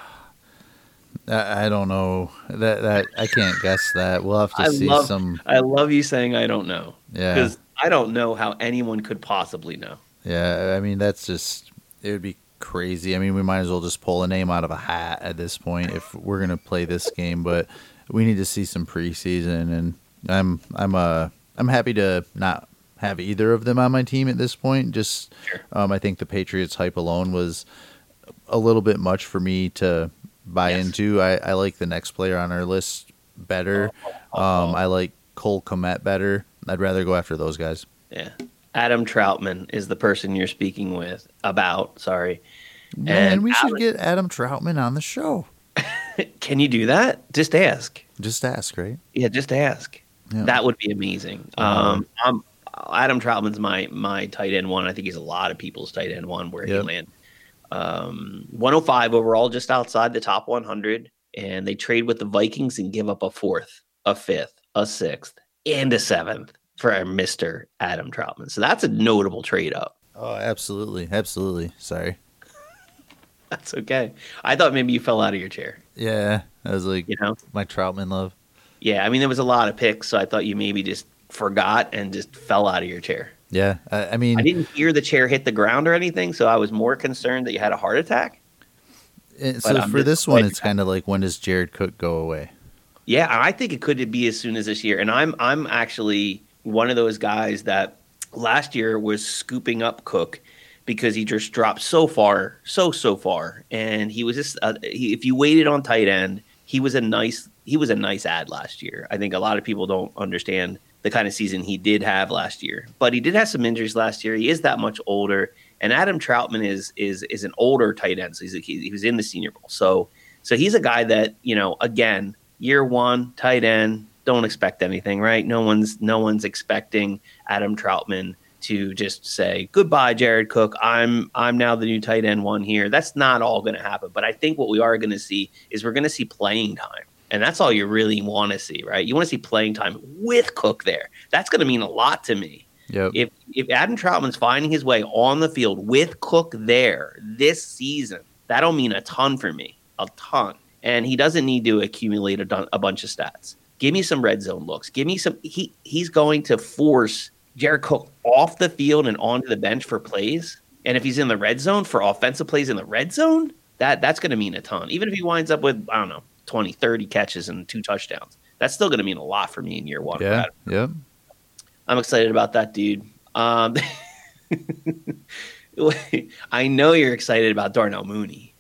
I, I don't know that that I can't guess that. We'll have to I see love, some. I love you saying I don't know. Yeah. Because I don't know how anyone could possibly know. Yeah, I mean that's just it would be crazy. I mean we might as well just pull a name out of a hat at this point if we're gonna play this game. But we need to see some preseason, and I'm I'm uh I'm happy to not have either of them on my team at this point. Just Sure. um, I think the Patriots hype alone was a little bit much for me to buy Yes. into. I, I like the next player on our list better. Oh, Um, I like Cole Kmet better. I'd rather go after those guys. Yeah. Adam Troutman is the person you're speaking with about. Sorry. Man, And we should Alex- get Adam Troutman on the show. Can you do that? Just ask. Just ask, right? Yeah, just ask. Yeah. That would be amazing. Um, I'm, Adam Troutman's my my tight end one. I think he's a lot of people's tight end one where he Yep. landed. Um, one oh five overall, just outside the top one hundred. And they trade with the Vikings and give up a fourth, a fifth, a sixth, and a seventh for Mister Adam Troutman. So that's a notable trade up. Oh, absolutely, absolutely. Sorry. That's okay. I thought maybe you fell out of your chair. Yeah, I was like, You know? my Troutman love. Yeah, I mean, there was a lot of picks, so I thought you maybe just forgot and just fell out of your chair. Yeah, I, I mean, I didn't hear the chair hit the ground or anything, so I was more concerned that you had a heart attack. and so I'm for just this one, glad it's you- kind of like, when does Jared Cook go away? Yeah, I think it could be as soon as this year. And I'm I'm actually one of those guys that last year was scooping up Cook because he just dropped so far, so so far, and he was just uh, he, if you waited on tight end, he was a nice he was a nice ad last year. I think a lot of people don't understand the kind of season he did have last year, but he did have some injuries last year. He is that much older, and Adam Troutman is is is an older tight end, so he's he, he was in the Senior Bowl, so so he's a guy that, you know, again. Year one, tight end, don't expect anything, right? No one's no one's expecting Adam Troutman to just say, goodbye, Jared Cook. I'm I'm now the new tight end one here. That's not all going to happen. But I think what we are going to see is we're going to see playing time. And that's all you really want to see, right? You want to see playing time with Cook there. That's going to mean a lot to me. Yep. If if Adam Troutman's finding his way on the field with Cook there this season, that'll mean a ton for me, a ton. And he doesn't need to accumulate a, dun- a bunch of stats. Give me some red zone looks. Give me some. He he's going to force Jared Cook off the field and onto the bench for plays. And if he's in the red zone for offensive plays in the red zone, that that's going to mean a ton. Even if he winds up with, I don't know, twenty, thirty catches and two touchdowns, that's still going to mean a lot for me in year one. Yeah. Yep. I'm excited about that, dude. Um, I know you're excited about Darnell Mooney.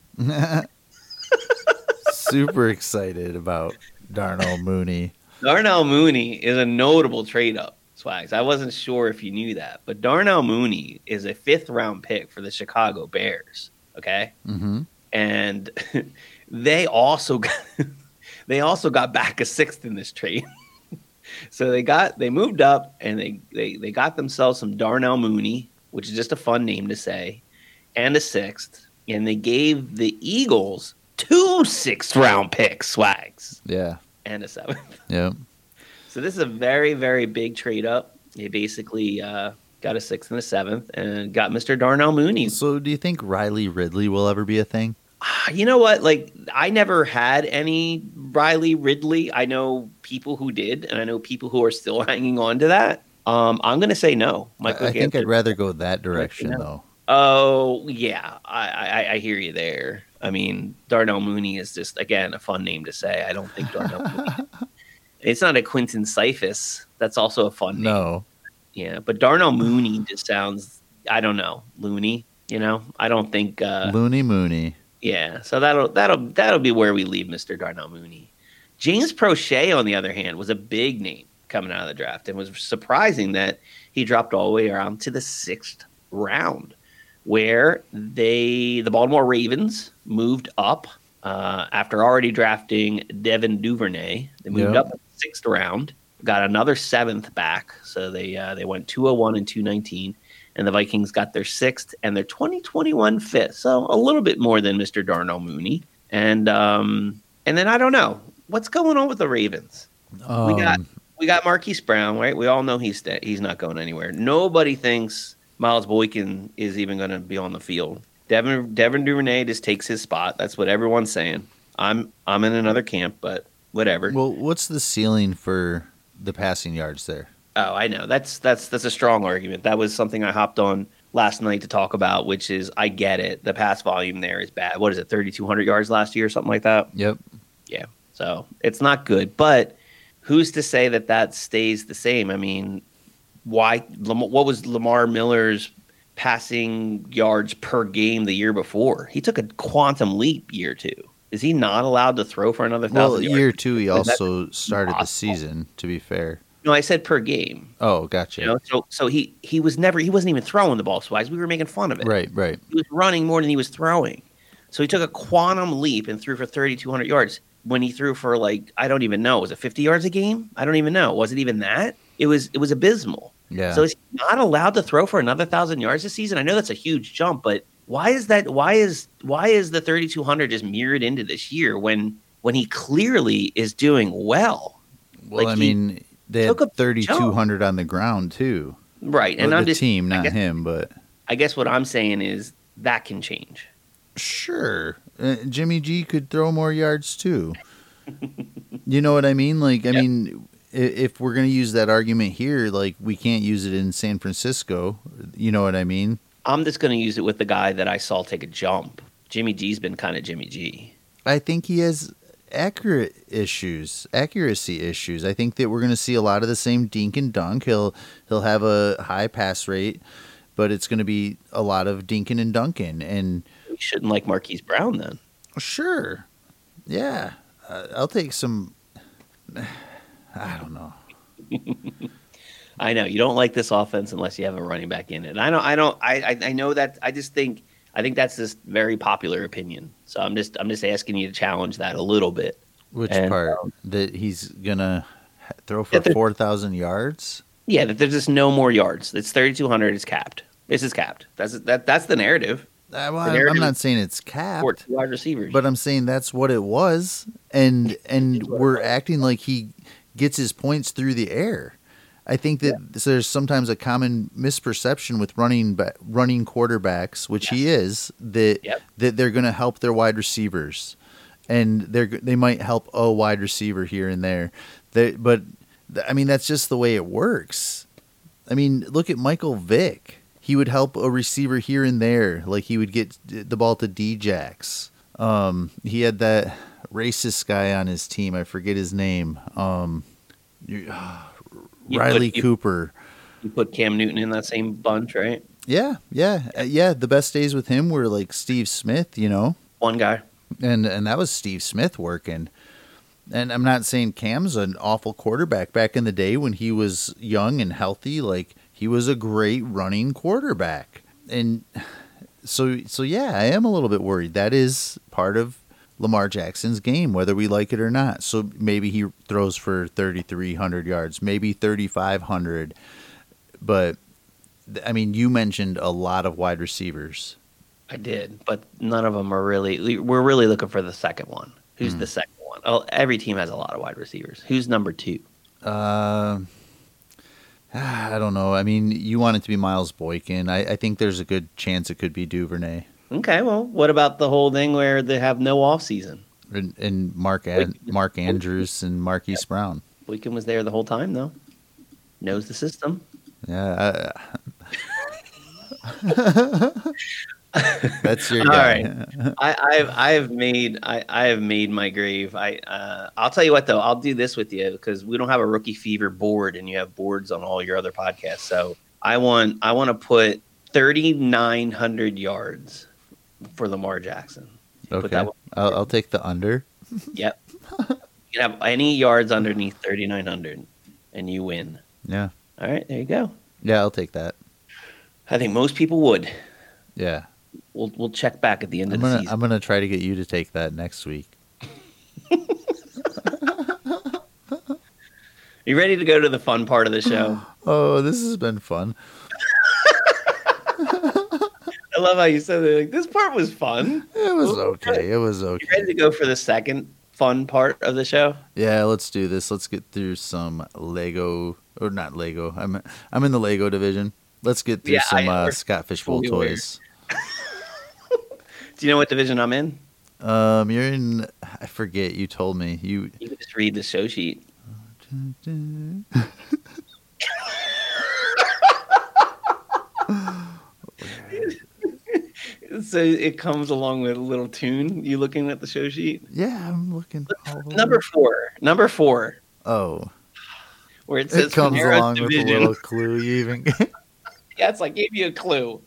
Super excited about Darnell Mooney. Darnell Mooney is a notable trade up, Swags. I wasn't sure if you knew that, but Darnell Mooney is a fifth round pick for the Chicago Bears. Okay, Mm-hmm. and they also got they also got back a sixth in this trade. So they got they moved up and they, they they got themselves some Darnell Mooney, which is just a fun name to say, and a sixth, and they gave the Eagles two sixth round picks, Swags, Yeah. and a seventh. Yep. So this is a very, very big trade up. They basically uh, got a sixth and a seventh and got Mister Darnell Mooney. So do you think Riley Ridley will ever be a thing? You know what? Like, I never had any Riley Ridley. I know people who did, and I know people who are still hanging on to that. Um, I'm going to say no. My I, quick I think answer- I'd rather go that direction, no. though. Oh, yeah. I, I, I hear you there. I mean, Darnell Mooney is just, again, a fun name to say. I don't think Darnell Mooney. It's not a Quentin Cephas. That's also a fun name. No. Yeah, but Darnell Mooney just sounds, I don't know, loony. You know, I don't think. Uh, Looney Mooney. yeah, so that'll that'll that'll be where we leave Mister Darnell Mooney. James Prochet, on the other hand, was a big name coming out of the draft, and was surprising that he dropped all the way around to the sixth round, where they the Baltimore Ravens moved up uh, after already drafting Devin Duvernay. They moved Yep. up in the sixth round, got another seventh back, so they uh, they went two oh one and two nineteen. And the Vikings got their sixth and their twenty twenty-one fifth. So a little bit more than Mister Darnell Mooney. And um, and then I don't know. What's going on with the Ravens? Um, we got we got Marquise Brown, right? We all know he's sta- he's not going anywhere. Nobody thinks Miles Boykin is even going to be on the field. Devin Devin Duvernay just takes his spot. That's what everyone's saying. I'm I'm in another camp, but whatever. Well, what's the ceiling for the passing yards there? Oh, I know. That's that's that's a strong argument. That was something I hopped on last night to talk about, which is I get it. The pass volume there is bad. What is it, thirty-two hundred yards last year, something like that? Yep. Yeah. So it's not good. But who's to say that that stays the same? I mean, why? What was Lamar Miller's passing yards per game the year before? He took a quantum leap year two. Is he not allowed to throw for another Well, thousand yards? year two, he Is that also started the impossible? season, to be fair. No, I said per game. Oh, gotcha. You know, so so he he was never he wasn't even throwing the ball twice. We were making fun of it. Right, right. He was running more than he was throwing. So he took a quantum leap and threw for thirty-two hundred yards when he threw for, like, I don't even know. Was it fifty yards a game? I don't even know. Was it even that? It was it was abysmal. Yeah. So he's not allowed to throw for another one thousand yards this season. I know that's a huge jump, but why is that why is why is the thirty-two hundred just mirrored into this year when when he clearly is doing well? well, like I he mean, they took had a thirty-two hundred on the ground, too. Right. And Well, I'm the just team, I not guess- him, but I guess what I'm saying is that can change. Sure. Uh, Jimmy G could throw more yards too. You know what I mean? Like, I yep. mean, if we're going to use that argument here, like, we can't use it in San Francisco. You know what I mean? I'm just going to use it with the guy that I saw take a jump. Jimmy G's been kind of Jimmy G. I think he has accurate issues, accuracy issues. I think that we're going to see a lot of the same dink and dunk. He'll he'll have a high pass rate, but it's going to be a lot of dinking and dunking. And we shouldn't like Marquise Brown then. Sure. Yeah. Uh, I'll take some. I don't know. I know you don't like this offense unless you have a running back in it. And I don't. I don't. I. I know that. I just think. I think that's this very popular opinion. So I'm just. I'm just asking you to challenge that a little bit. Which and, part? Um, that he's gonna throw for four thousand yards? Yeah. That there's just no more yards. It's thirty-two hundred. It's capped. This is capped. That's that. That's the narrative. Uh, well, the I'm not saying it's capped, for two wide receivers, but I'm saying that's what it was, and and we're acting like he gets his points through the air. I think that yeah. there's sometimes a common misperception with running ba- running quarterbacks, which yes. he is, that yep. that they're going to help their wide receivers, and they're they might help a wide receiver here and there. They, but I mean that's just the way it works. I mean, look at Michael Vick. He would help a receiver here and there, like he would get the ball to D-Jax. Um, he had that racist guy on his team. I forget his name. Um, uh, Riley put, you, Cooper. You put Cam Newton in that same bunch, right? Yeah, yeah, uh, yeah. The best days with him were like Steve Smith, you know. One guy. And and that was Steve Smith working. And I'm not saying Cam's an awful quarterback. Back in the day when he was young and healthy, like, he was a great running quarterback. And so, so yeah, I am a little bit worried. That is part of Lamar Jackson's game, whether we like it or not. So maybe he throws for thirty-three hundred yards, maybe thirty-five hundred. But, I mean, you mentioned a lot of wide receivers. I did, but none of them are really – we're really looking for the second one. Who's mm. the second one? Oh, every team has a lot of wide receivers. Who's number two? Uh... I don't know. I mean, you want it to be Miles Boykin. I, I think there's a good chance it could be Duvernay. Okay, well, what about the whole thing where they have no off season? And, and Mark Ad, Mark Andrews and Marquise yeah. Brown. Boykin was there the whole time, though. Knows the system. Yeah. I, That's your guy. All right. I, I've I've made I, I have made my grave. I uh, I'll tell you what though. I'll do this with you because we don't have a Rookie Fever board, and you have boards on all your other podcasts. So I want I want to put thirty-nine hundred yards for Lamar Jackson. Okay. Put that one. I'll, I'll take the under. Yep. You can have any yards underneath thirty-nine hundred, and you win. Yeah. All right. There you go. Yeah, I'll take that. I think most people would. Yeah. We'll we'll check back at the end I'm of gonna, the season. I'm gonna try to get you to take that next week. You ready to go to the fun part of the show? Oh, this has been fun. I love how you said it. Like, this part was fun. It was okay. It was okay. You ready to go for the second fun part of the show? Yeah, let's do this. Let's get through some Lego, or not Lego. I'm I'm in the Lego division. Let's get through yeah, some I, uh, Scott Fishbowl toys. Do you know what division I'm in? Um, you're in. I forget. You told me. You. You can just read the show sheet. So it comes along with a little tune. You looking at the show sheet? Yeah, I'm looking. Number four. Number four. Oh. Where it says it comes Panera along division. with a little clue. You even. Yeah, it's like gave you a clue.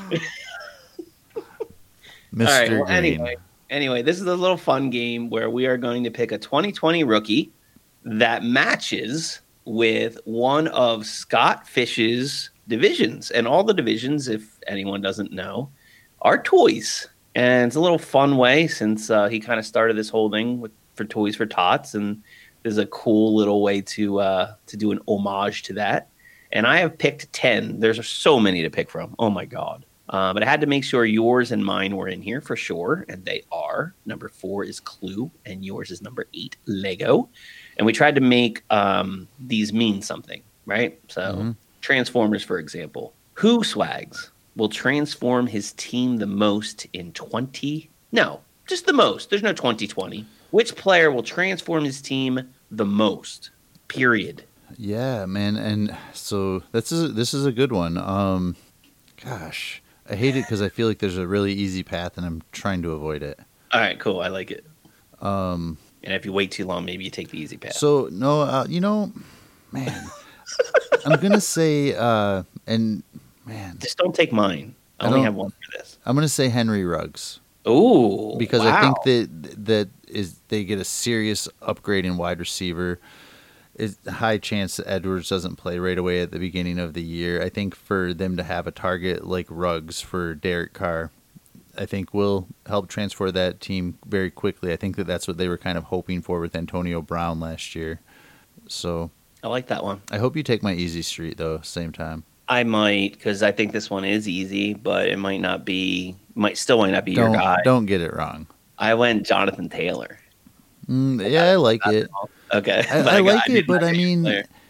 Mister All right. Well, Green. anyway, anyway, this is a little fun game where we are going to pick a twenty twenty rookie that matches with one of Scott Fish's divisions, and all the divisions, if anyone doesn't know, are toys. And it's a little fun way since uh, he kind of started this whole thing with for Toys for Tots, and there's a cool little way to uh, to do an homage to that. And I have picked ten. There's so many to pick from. Oh my god. Uh, but I had to make sure yours and mine were in here for sure, and they are. Number four is Clue, and yours is number eight, Lego. And we tried to make um, these mean something, right? So mm-hmm. Transformers, for example. Who swags? will transform his team the most in twenty? No, just the most. There's no twenty twenty. Which player will transform his team the most? Period. Yeah, man. And so this is this is a good one. Um, gosh, I hate it because I feel like there's a really easy path, and I'm trying to avoid it. All right, cool. I like it. Um, and if you wait too long, maybe you take the easy path. So no, uh, you know, man, I'm gonna say, uh, and man, just don't take mine. I, I only have one for this. I'm gonna say Henry Ruggs. Ooh, because wow. I think that that is they get a serious upgrade in wide receiver. It's a high chance that Edwards doesn't play right away at the beginning of the year. I think for them to have a target like Ruggs for Derek Carr, I think will help transfer that team very quickly. I think that that's what they were kind of hoping for with Antonio Brown last year. So I like that one. I hope you take my easy street though. Same time. I might, because I think this one is easy, but it might not be. Might still might not be don't, your guy. Don't get it wrong. I went Jonathan Taylor. Mm, yeah, I like it. Okay, I, I like it, but I mean,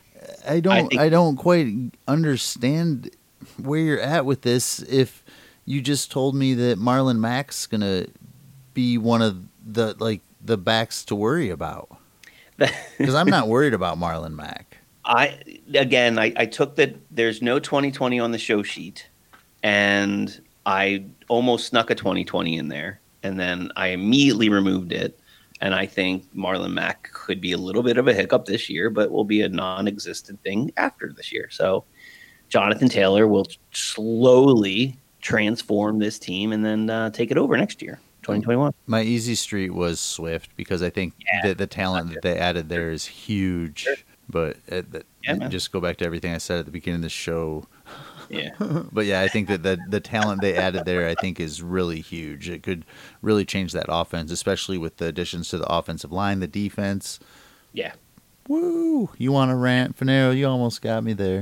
I don't, I, think, I don't quite understand where you're at with this. If you just told me that Marlon Mack's gonna be one of the like the backs to worry about, because I'm not worried about Marlon Mack. I again, I, I took that there's no twenty twenty on the show sheet, and I almost snuck a twenty twenty in there, and then I immediately removed it. And I think Marlon Mack could be a little bit of a hiccup this year, but will be a non-existent thing after this year. So Jonathan Taylor will slowly transform this team and then uh, take it over next year, twenty twenty-one. My easy street was Swift because I think yeah, that the talent that they added there is huge. Sure. But uh, that, yeah, just go back to everything I said at the beginning of the show. Yeah. But yeah, I think that the, the talent they added there, I think, is really huge. It could really change that offense, especially with the additions to the offensive line, the defense. Yeah. Woo! You want to rant, Finero? You almost got me there.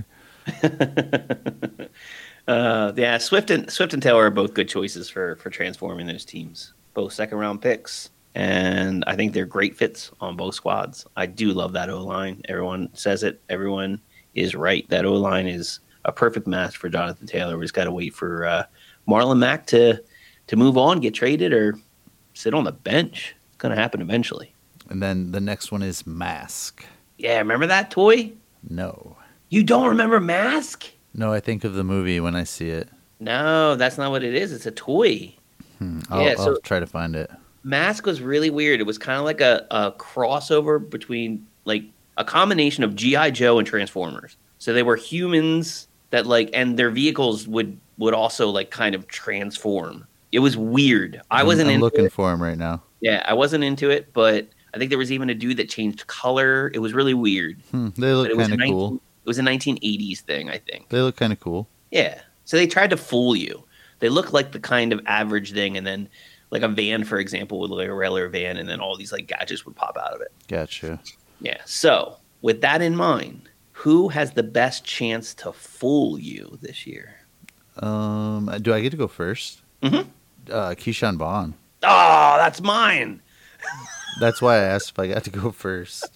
uh, yeah, Swift and Swift and Taylor are both good choices for for transforming those teams. Both second round picks, and I think they're great fits on both squads. I do love that O line. Everyone says it. Everyone is right. That O line is a perfect match for Jonathan Taylor. We just got to wait for uh, Marlon Mack to to move on, get traded, or sit on the bench. It's going to happen eventually. And then the next one is Mask. Yeah, remember that toy? No. You don't remember Mask? No, I think of the movie when I see it. No, that's not what it is. It's a toy. Hmm. I'll, yeah, so I'll try to find it. Mask was really weird. It was kind of like a, a crossover between, like, a combination of G I. Joe and Transformers. So they were humans that like, and their vehicles would, would also like kind of transform. It was weird. I wasn't I'm into looking it. for him right now. Yeah, I wasn't into it, but I think there was even a dude that changed color. It was really weird. Hmm, they look kind of cool. It was a nineteen eighties thing, I think. They look kind of cool. Yeah. So they tried to fool you. They look like the kind of average thing, and then like a van, for example, would look like a regular van, and then all these like gadgets would pop out of it. Gotcha. Yeah. So with that in mind, who has the best chance to fool you this year? Um, do I get to go first? Mm-hmm. Uh, Keyshawn Vaughn. Oh, that's mine. That's why I asked if I got to go first.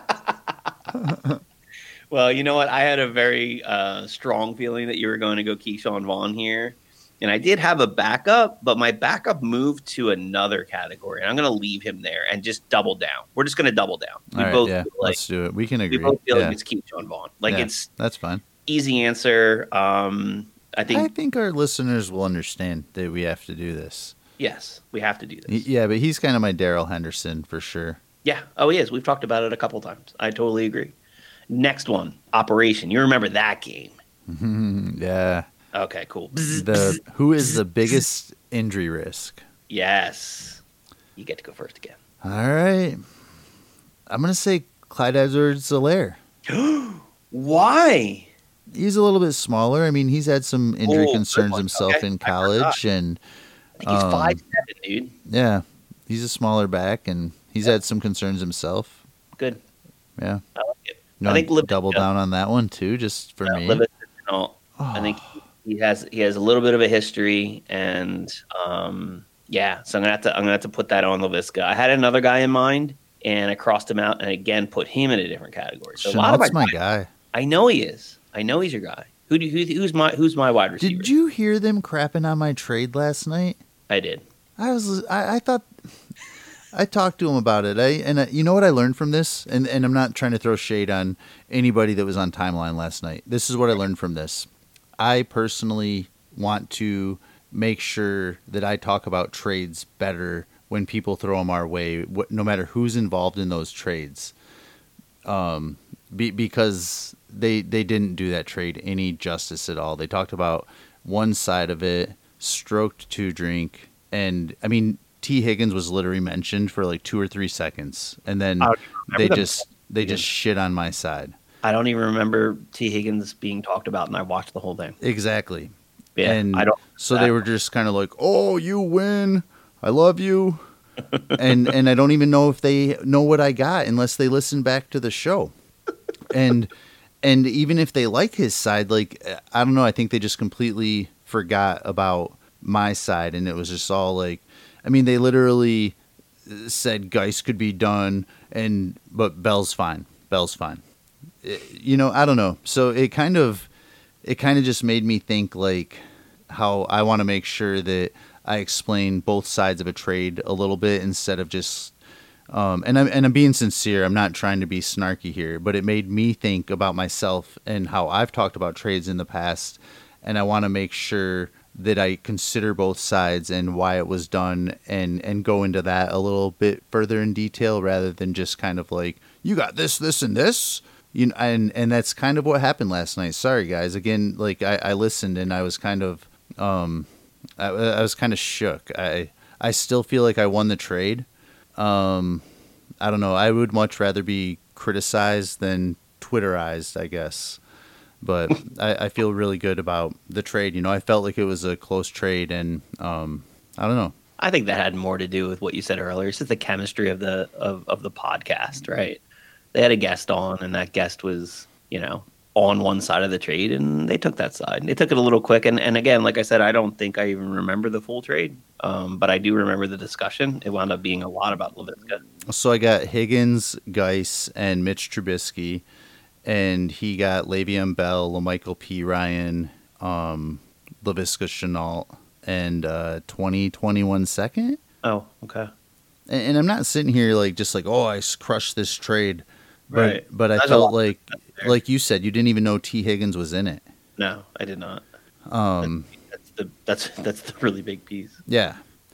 Well, you know what? I had a very uh, strong feeling that you were going to go Keyshawn Vaughn here. And I did have a backup, but my backup moved to another category. And I'm going to leave him there and just double down. We're just going to double down. We All right, both yeah, feel like, let's do it. We can agree. We both feel yeah. like it's Keyshawn Vaughn. Like yeah, it's that's fine. Easy answer. Um, I think. I think our listeners will understand that we have to do this. Yes, we have to do this. Yeah, but he's kind of my Darrell Henderson for sure. Yeah. Oh, he is. We've talked about it a couple times. I totally agree. Next one, Operation. You remember that game? Yeah. Okay, cool. The who is the biggest injury risk? Yes. You get to go first again. All right. I'm going to say Clyde Edwards-Helaire. Why? He's a little bit smaller. I mean, he's had some injury oh, concerns himself okay. in college. and I think he's um, five seven, dude. Yeah. He's a smaller back, and he's yeah. had some concerns himself. Good. Yeah. I like it. You I think Liv- double yeah. down on that one, too, just for yeah, me. Liv- no, oh. I think he has he has a little bit of a history, and um, yeah, so I'm gonna have to I'm gonna have to put that on Laviska. I had another guy in mind, and I crossed him out, and again put him in a different category. So a lot of Chenault's my, my guy. I know he is. I know he's your guy. Who do who, who's my who's my wide receiver? Did you hear them crapping on my trade last night? I did. I was I, I thought I talked to him about it. I and I, you know what I learned from this, and and I'm not trying to throw shade on anybody that was on Timeline last night. This is what I learned from this. I personally want to make sure that I talk about trades better when people throw them our way, no matter who's involved in those trades. Um, be, because they they didn't do that trade any justice at all. They talked about one side of it, stroked two drink, and I mean T. Higgins was literally mentioned for like two or three seconds, and then they just they just shit on my side. I don't even remember T. Higgins being talked about, and I watched the whole thing. Exactly. Yeah, and I don't. So they were just kind of like, "Oh, you win. I love you." and and I don't even know if they know what I got unless they listen back to the show. And and even if they like his side, like I don't know, I think they just completely forgot about my side, and it was just all like, I mean, they literally said Geis could be done, and but Bell's fine. Bell's fine. It, you know, I don't know. So it kind of it kind of just made me think like how I want to make sure that I explain both sides of a trade a little bit instead of just, um, and I'm and I'm being sincere. I'm not trying to be snarky here, but it made me think about myself and how I've talked about trades in the past, and I want to make sure that I consider both sides and why it was done, and and go into that a little bit further in detail rather than just kind of like, you got this, this, and this. You know, and and that's kind of what happened last night. Sorry guys, again, like I, I listened and I was kind of. Um, I, I was kind of shook. I I still feel like I won the trade. Um, I don't know. I would much rather be criticized than Twitterized, I guess. But I, I feel really good about the trade. You know, I felt like it was a close trade, and um, I don't know. I think that had more to do with what you said earlier. It's just the chemistry of the of, of the podcast, right? They had a guest on, and that guest was, you know, on one side of the trade, and they took that side. They took it a little quick, and, and again, like I said, I don't think I even remember the full trade, um, but I do remember the discussion. It wound up being a lot about Laviska. So I got Higgins, Geis, and Mitch Trubisky, and he got Le'Veon Bell, LaMichael P. Ryan, um, Laviska Shenault, and uh, twenty twenty-one second. Oh, okay. And, and I'm not sitting here like just like, oh, I crushed this trade. But, right. but I That's felt like, like you said, you didn't even know T. Higgins was in it. No, I did not. Um, that's the that's that's the really big piece. Yeah.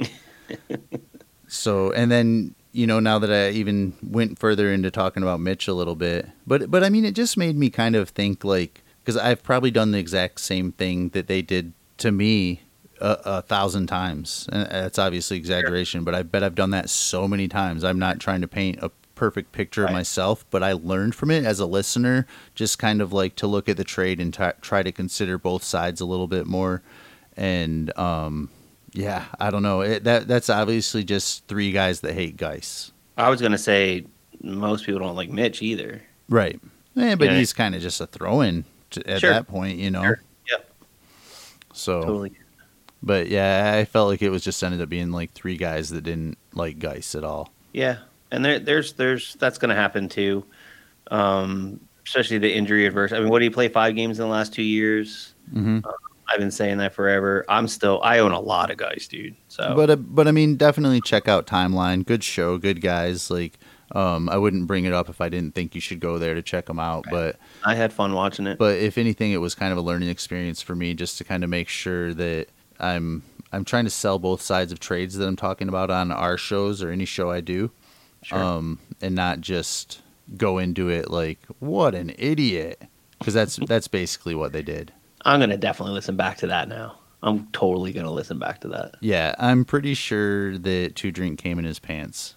So, and then, you know, now that I even went further into talking about Mitch a little bit, but but I mean, it just made me kind of think like, because I've probably done the exact same thing that they did to me a, a thousand times. And that's obviously exaggeration, sure. But I bet I've done that so many times. I'm not trying to paint a perfect picture right. of myself, but I learned from it as a listener, just kind of like to look at the trade and t- try to consider both sides a little bit more. And um, yeah, I don't know. It, that that's obviously just three guys that hate Geis. I was gonna say most people don't like Mitch either. Right. Yeah, but yeah. he's kind of just a throw-in to, at sure. that point, you know. Sure. Yep. So. Totally. But yeah, I felt like it was just ended up being like three guys that didn't like Geis at all. Yeah. And there, there's, there's, that's going to happen too, um, especially the injury adverse. I mean, what did he play five games in the last two years? Mm-hmm. Uh, I've been saying that forever. I'm still, I own a lot of guys, dude. So, but uh, but I mean, definitely check out Timeline. Good show, good guys. Like, um, I wouldn't bring it up if I didn't think you should go there to check them out. Right. But I had fun watching it. But if anything, it was kind of a learning experience for me, just to kind of make sure that I'm I'm trying to sell both sides of trades that I'm talking about on our shows or any show I do. Sure. Um, and not just go into it like, what an idiot, because that's that's basically what they did. I'm gonna definitely listen back to that now. I'm totally gonna listen back to that. Yeah, I'm pretty sure that Two Drink came in his pants.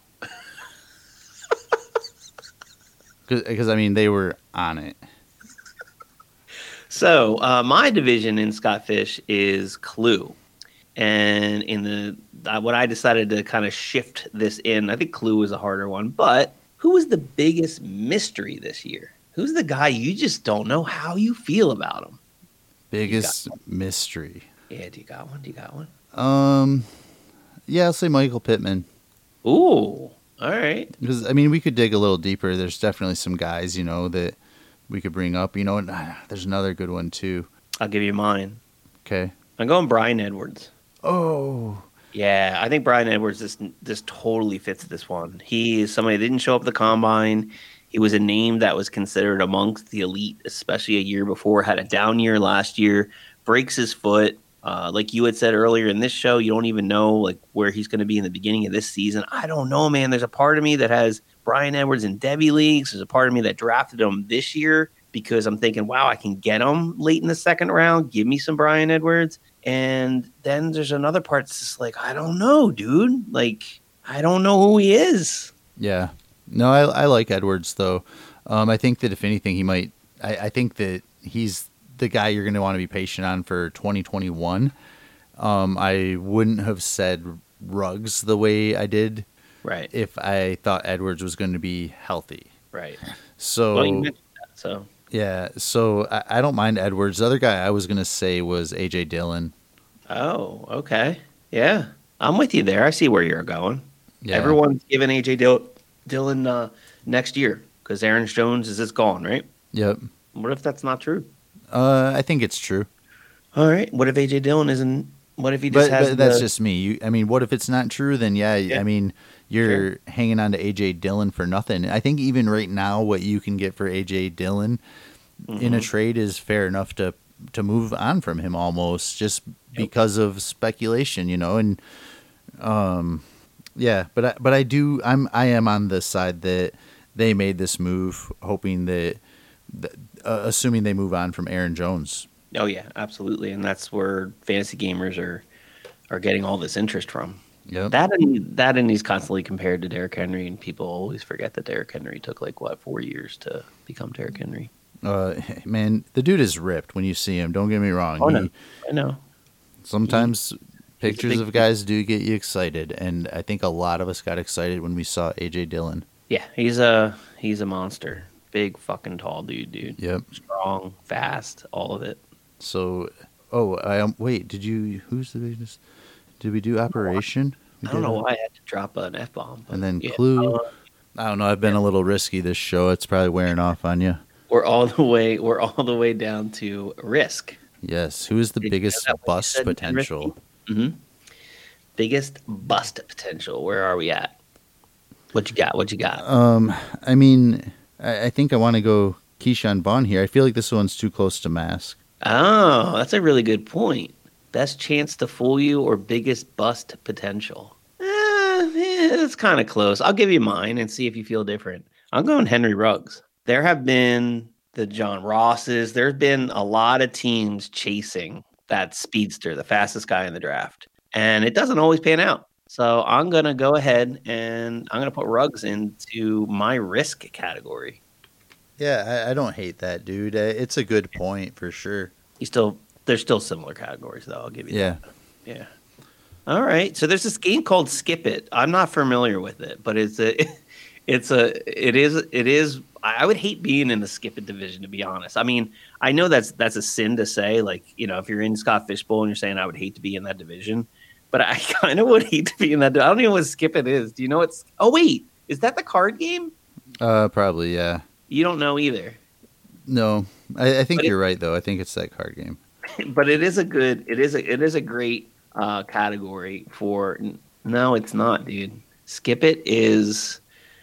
Because I mean, they were on it. So uh, my division in Scott Fish is Clue. And in the uh, what I decided to kind of shift this in, I think Clue was a harder one. But who was the biggest mystery this year? Who's the guy you just don't know how you feel about him? Biggest mystery. Yeah, do you got one? Do you got one? Um, yeah, I'll say Michael Pittman. Ooh, all right. Because I mean, we could dig a little deeper. There's definitely some guys, you know, that we could bring up. You know, and, uh, there's another good one too. I'll give you mine. Okay. I'm going Brian Edwards. Oh. Yeah, I think Brian Edwards just just totally fits this one. He is somebody that didn't show up at the combine. He was a name that was considered amongst the elite, especially a year before. Had a down year last year. Breaks his foot. Uh, like you had said earlier in this show, you don't even know like where he's going to be in the beginning of this season. I don't know, man. There's a part of me that has Brian Edwards in Devy leagues. There's a part of me that drafted him this year because I'm thinking, wow, I can get him late in the second round. Give me some Brian Edwards. And then there's another part that's just like, I don't know, dude. Like, I don't know who he is. Yeah. No, I, I like Edwards, though. Um, I think that if anything, he might – I think that he's the guy you're going to want to be patient on for twenty twenty-one. Um, I wouldn't have said Ruggs the way I did right. if I thought Edwards was going to be healthy. Right. So, well, you mentioned that, so. Yeah, so I, I don't mind Edwards. The other guy I was going to say was A J Dillon. Oh, okay. Yeah, I'm with you there. I see where you're going. Yeah. Everyone's giving A J Dill- Dillon uh, next year because Aaron Jones is just gone, right? Yep. What if that's not true? Uh, I think it's true. All right. What if A J Dillon isn't? What if he just but, has? But that's the... just me. You, I mean, what if it's not true? Then yeah, yeah. I mean, you're sure. hanging on to A J Dillon for nothing. I think even right now, what you can get for A J Dillon mm-hmm. in a trade is fair enough to to move on from him almost just yep. because of speculation, you know. And um, yeah, but I, but I do. I'm I am on the side that they made this move, hoping that, that uh, assuming they move on from Aaron Jones. Oh yeah, absolutely, and that's where fantasy gamers are are getting all this interest from. Yeah, that and that and he's constantly compared to Derrick Henry, and people always forget that Derrick Henry took like what four years to become Derrick Henry. Uh, man, the dude is ripped when you see him. Don't get me wrong. Oh he, no, I know. Sometimes he, pictures of big, guys do get you excited, and I think a lot of us got excited when we saw A J Dillon. Yeah, he's a he's a monster. Big fucking tall dude, dude. Yep. Strong, fast, all of it. So, oh, I um, wait. Did you? Who's the biggest? Did we do Operation? We I don't did know a, why I had to drop an F bomb. And then yeah. Clue. Uh, I don't know. I've been a little risky this show. It's probably wearing off on you. We're all the way. We're all the way down to Risk. Yes. Who is the Did biggest bust potential? Mm-hmm. Biggest bust potential. Where are we at? What you got? What you got? Um, I mean, I, I think I want to go Keyshawn Vaughn here. I feel like this one's too close to Mask. Oh, that's a really good point. Best chance to fool you or biggest bust potential? Eh, yeah, it's kind of close. I'll give you mine and see if you feel different. I'm going Henry Ruggs. There have been the John Rosses. There's been a lot of teams chasing that speedster, the fastest guy in the draft. And it doesn't always pan out. So I'm going to go ahead and I'm going to put Ruggs into my risk category. Yeah, I, I don't hate that, dude. It's a good point for sure. You still, there's still similar categories, though. I'll give you yeah. that. Yeah. All right. So there's this game called Skip It. I'm not familiar with it, but it's a, it's a, it is, it is. I would hate being in the Skip It division, to be honest. I mean, I know that's that's a sin to say. Like, you know, if you're in Scott Fishbowl and you're saying I would hate to be in that division, but I kind of would hate to be in that. I don't even know what Skip It is. Do you know what's? Oh wait, is that the card game? Uh, probably yeah. You don't know either. No, I, I think but you're it, right though. I think it's that card game. But it is a good. It is a. It is a great uh, category for. No, it's not, dude. Skip It is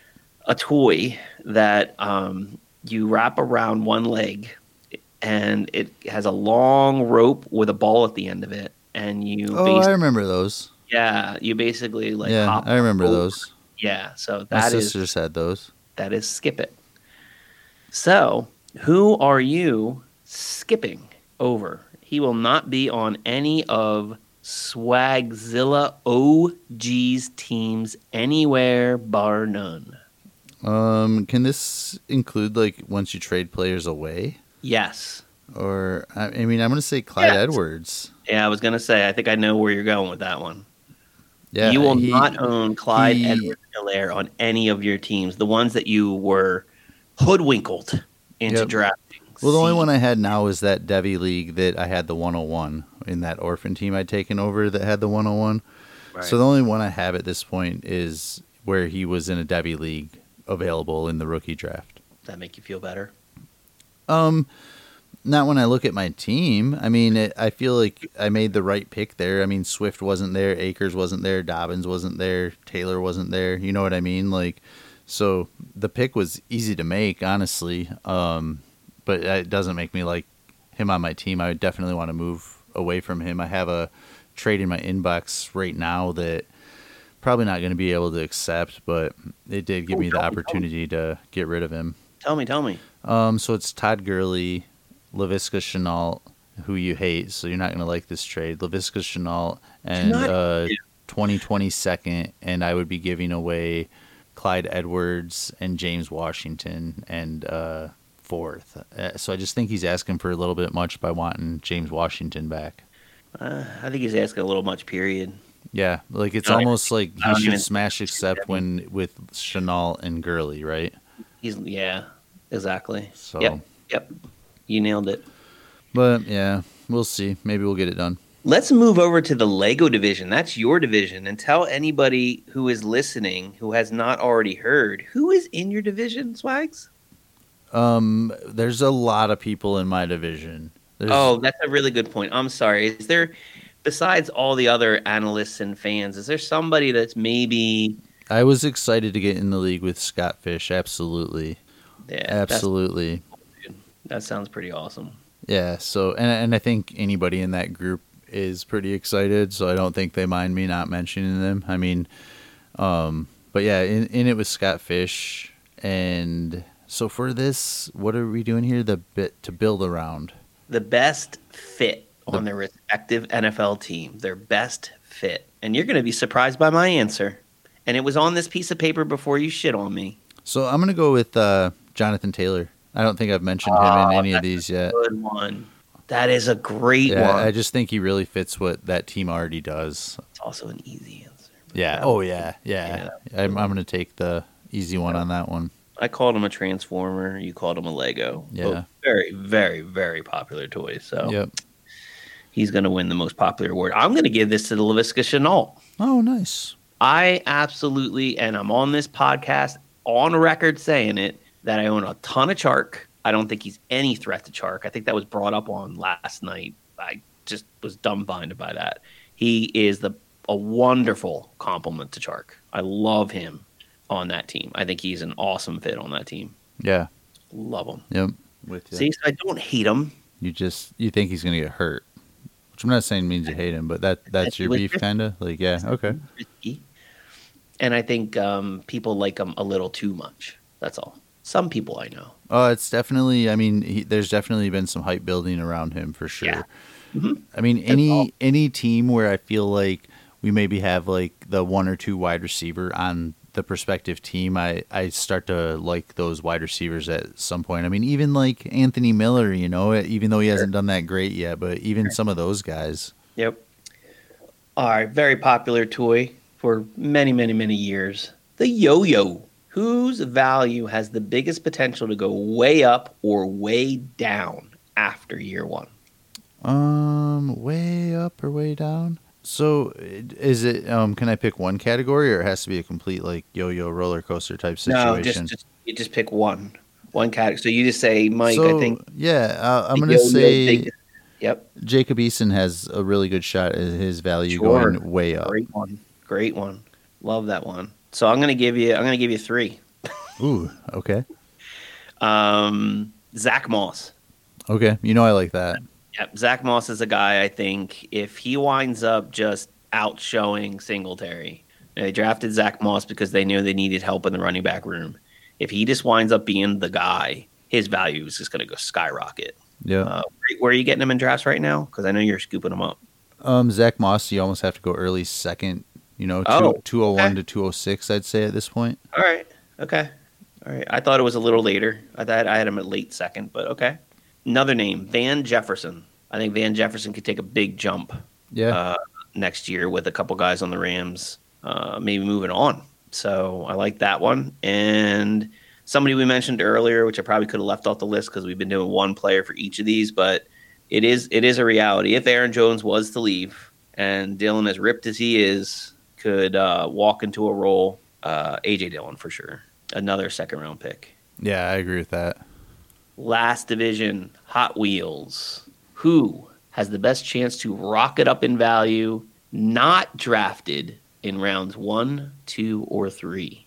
a toy that um, you wrap around one leg, and it has a long rope with a ball at the end of it, and you. Oh, I remember those. Yeah, you basically like. Yeah, hop I remember over. those. Yeah, so that My is. sisters had those. That is Skip It. So, who are you skipping over? He will not be on any of Swagzilla O G's teams anywhere bar none. Um, can this include like once you trade players away? Yes. Or I mean, I'm going to say Clyde yes. Edwards. Yeah, I was going to say. I think I know where you're going with that one. Yeah, you will he, not own Clyde he, Edwards-Helaire on any of your teams. The ones that you were hoodwinkled into yep. drafting. Well, the See? only one I had now is that Devy League that I had the one oh one in that orphan team I'd taken over that had the one oh one. Right. So the only one I have at this point is where he was in a Devy League available in the rookie draft. Does that make you feel better? Um, Not when I look at my team. I mean, it, I feel like I made the right pick there. I mean, Swift wasn't there, Akers wasn't there, Dobbins wasn't there, Taylor wasn't there. You know what I mean? Like, so the pick was easy to make, honestly. Um, but it doesn't make me like him on my team. I would definitely want to move away from him. I have a trade in my inbox right now that probably not going to be able to accept, but it did give Oh, me the tell me, opportunity to get rid of him. Tell me, tell me. Um, so it's Todd Gurley, Laviska Shenault, who you hate, so you're not going to like this trade. Laviska Shenault and Not- uh, twenty twenty second, and I would be giving away Clyde Edwards and James Washington and uh, fourth. Uh, so I just think he's asking for a little bit much by wanting James Washington back. Uh, I think he's asking a little much, period. Yeah, like it's I don't almost like I he don't should even- smash accept when with Shenault and Gurley, right? He's yeah, exactly. So- Yep, yep. You nailed it. But yeah, we'll see. Maybe we'll get it done. Let's move over to the Lego division. That's your division. And tell anybody who is listening who has not already heard, who is in your division, Swags? Um, there's a lot of people in my division. There's, Oh, that's a really good point. I'm sorry. Is there, besides all the other analysts and fans, is there somebody that's maybe... I was excited to get in the league with Scott Fish. Absolutely, Yeah, that's- absolutely. That sounds pretty awesome. Yeah. So, and and I think anybody in that group is pretty excited. So I don't think they mind me not mentioning them. I mean, um, but yeah, in, in it with Scott Fish, and so for this, what are we doing here? The bit to build around. The best fit on their respective N F L team. Their best fit. And you're going to be surprised by my answer. And it was on this piece of paper before you shit on me. So I'm gonna go with uh, Jonathan Taylor. I don't think I've mentioned him in any of these yet. Good one. That is a great Yeah, one. I just think he really fits what that team already does. It's also an easy answer. Yeah. Oh, yeah. Yeah. I'm, I'm going to take the easy one on that one. I called him a Transformer. You called him a Lego. Yeah. Both very, very, very popular toys. So Yep. he's going to win the most popular award. I'm going to give this to the Laviska Shenault. Oh, nice. I absolutely, and I'm on this podcast on record saying it, that I own a ton of Chark. I don't think he's any threat to Chark. I think that was brought up on last night. I just was dumbfounded by that. He is the a wonderful compliment to Chark. I love him on that team. I think he's an awesome fit on that team. Yeah. Love him. Yep. With you. See, so I don't hate him. You just you think he's going to get hurt, which I'm not saying means you hate him, but that that's your With- beef, kind of. Like, yeah, okay. Risky. And I think um, people like him a little too much. That's all. Some people I know. Oh, it's definitely. I mean, he, there's definitely been some hype building around him for sure. Yeah. Mhm. I mean, all. any any team where I feel like we maybe have like the one or two wide receiver on the prospective team, I, I start to like those wide receivers at some point. I mean, even like Anthony Miller, you know, even though he hasn't done that great yet, but even some of those guys. Yep. All right, very popular toy for many, many, many years. The yo-yo, whose value has the biggest potential to go way up or way down after year one? Um, way up or way down? So is it, um, can I pick one category, or it has to be a complete like yo-yo roller coaster type situation? No, just, just you just pick one, one category. So you just say, Mike, So, I think. yeah, uh, I'm the going to yo-yo say big- Yep. Jacob Eason has a really good shot at his value Sure. going way up. Great one. Great one. Love that one. So I'm gonna give you. I'm gonna give you three. Ooh, okay. Um, Zach Moss. Okay, you know I like that. Yep. Zach Moss is a guy. I think if he winds up just outshowing Singletary, they drafted Zach Moss because they knew they needed help in the running back room. If he just winds up being the guy, his value is just gonna go skyrocket. Yeah. Uh, where are you getting him in drafts right now? Because I know you're scooping him up. Um, Zach Moss, you almost have to go early second. You know, Oh, two oh one okay. to two oh six, I'd say at this point. All right. Okay. All right. I thought it was a little later. I thought I had him at late second, but okay. Another name, Van Jefferson. I think Van Jefferson could take a big jump Yeah. uh, next year with a couple guys on the Rams, uh, maybe moving on. So I like that one. And somebody we mentioned earlier, which I probably could have left off the list because we've been doing one player for each of these, but it is it is a reality. If Aaron Jones was to leave and Dillon, as ripped as he is, could uh, walk into a role, uh, A J Dillon for sure. Another second round pick. yeah, I agree with that. Last division, Hot Wheels. Who has the best chance to rocket up in value, not drafted in rounds one, two, or three?